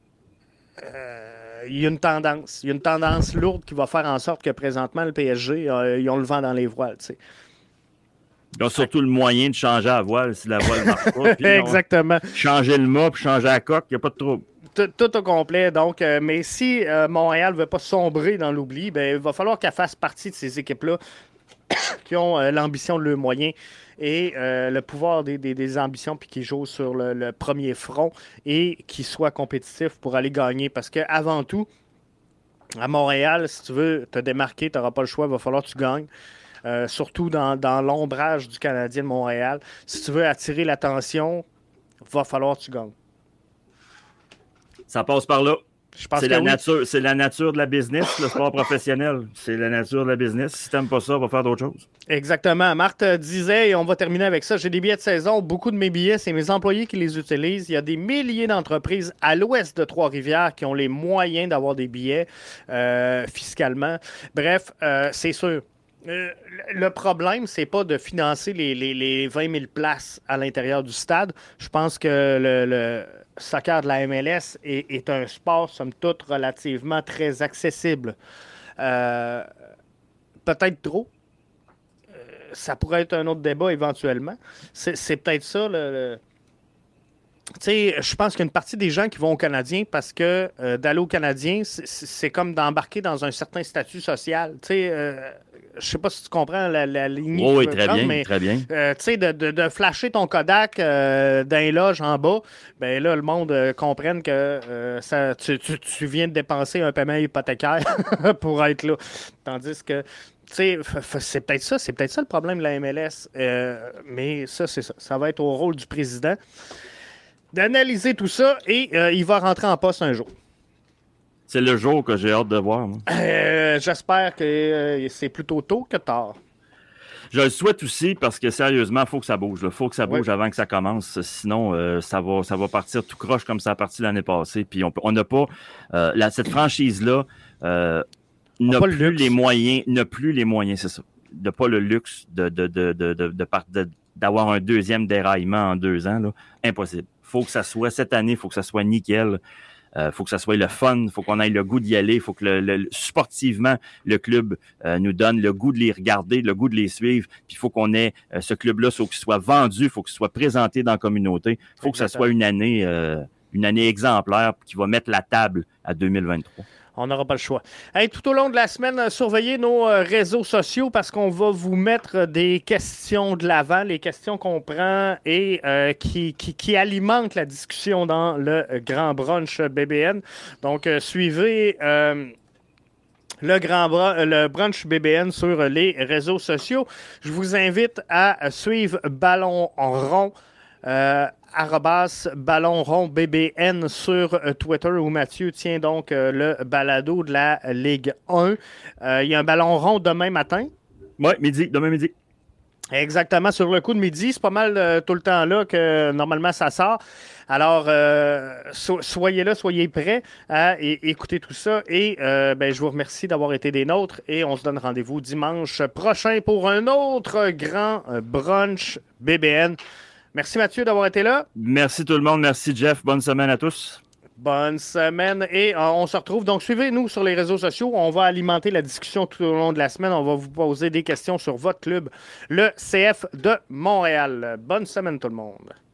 il y a une tendance. Il y a une tendance lourde qui va faire en sorte que présentement, le PSG, ils ont le vent dans les voiles. T'sais. Ils ont surtout le moyen de changer la voile si la voile ne marche pas. Exactement. Changer le mât puis changer la coque, il n'y a pas de trouble. Tout au complet. Donc, mais si Montréal ne veut pas sombrer dans l'oubli, ben, il va falloir qu'elle fasse partie de ces équipes-là qui ont l'ambition de leurs moyens et le pouvoir des ambitions puis qui jouent sur le premier front et qui soient compétitifs pour aller gagner. Parce qu'avant tout, à Montréal, si tu veux te démarquer, tu n'auras pas le choix, il va falloir que tu gagnes. Surtout dans l'ombrage du Canadien de Montréal. Si tu veux attirer l'attention, il va falloir que tu gagnes. Ça passe par là. C'est la nature de la business, le sport professionnel. C'est la nature de la business. Si tu n'aimes pas ça, on va faire d'autres choses. Exactement. Marthe disait, et on va terminer avec ça, j'ai des billets de saison. Beaucoup de mes billets, c'est mes employés qui les utilisent. Il y a des milliers d'entreprises à l'ouest de Trois-Rivières qui ont les moyens d'avoir des billets fiscalement. Bref, c'est sûr. Le problème, c'est pas de financer les 20 000 places à l'intérieur du stade. Je pense que le soccer de la MLS est un sport, somme toute, relativement très accessible. Peut-être trop. Ça pourrait être un autre débat éventuellement. C'est peut-être ça tu sais, je pense qu'il y a une partie des gens qui vont au Canadien parce que d'aller au Canadien, c'est comme d'embarquer dans un certain statut social. Tu sais, je sais pas si tu comprends la ligne. Oui, très bien, mais, très bien. Tu sais, de flasher ton Kodak dans les loges en bas, ben là, le monde comprenne que tu viens de dépenser un paiement hypothécaire pour être là. Tandis que, tu sais, c'est peut-être ça le problème de la MLS. Mais ça, c'est ça. Ça va être au rôle du président d'analyser tout ça et il va rentrer en poste un jour. C'est le jour que j'ai hâte de voir. J'espère que c'est plutôt tôt que tard. Je le souhaite aussi parce que sérieusement, il faut que ça bouge. Il faut que ça bouge avant que ça commence. Sinon, ça va partir tout croche comme ça a parti l'année passée. Puis on n'a pas cette franchise-là n'a plus les moyens, c'est ça. N'a pas le luxe d'avoir un deuxième déraillement en 2 ans. Là. Impossible. Faut que ça soit cette année, il faut que ça soit nickel. Faut que ça soit le fun, faut qu'on ait le goût d'y aller, faut que sportivement, le club nous donne le goût de les regarder, le goût de les suivre, puis il faut qu'on ait ce club-là, faut qu'il soit vendu, il faut qu'il soit présenté dans la communauté, il faut que ça soit une année exemplaire qui va mettre la table à 2023. On n'aura pas le choix. Hey, tout au long de la semaine, surveillez nos réseaux sociaux parce qu'on va vous mettre des questions de l'avant, les questions qu'on prend et qui alimentent la discussion dans le Grand Brunch BBN. Donc, suivez le Brunch BBN sur les réseaux sociaux. Je vous invite à suivre Ballon Rond. Ballon rond BBN sur Twitter où Mathieu tient donc le balado de la Ligue 1. Il y a un ballon rond demain matin. Oui, demain midi. Exactement, sur le coup de midi. C'est pas mal tout le temps là que normalement ça sort. Alors, soyez là, soyez prêts à écouter tout ça. Et je vous remercie d'avoir été des nôtres. Et on se donne rendez-vous dimanche prochain pour un autre grand brunch BBN. Merci Mathieu d'avoir été là. Merci tout le monde. Merci Jeff. Bonne semaine à tous. Bonne semaine. Et on se retrouve. Donc, suivez-nous sur les réseaux sociaux. On va alimenter la discussion tout au long de la semaine. On va vous poser des questions sur votre club, le CF de Montréal. Bonne semaine tout le monde.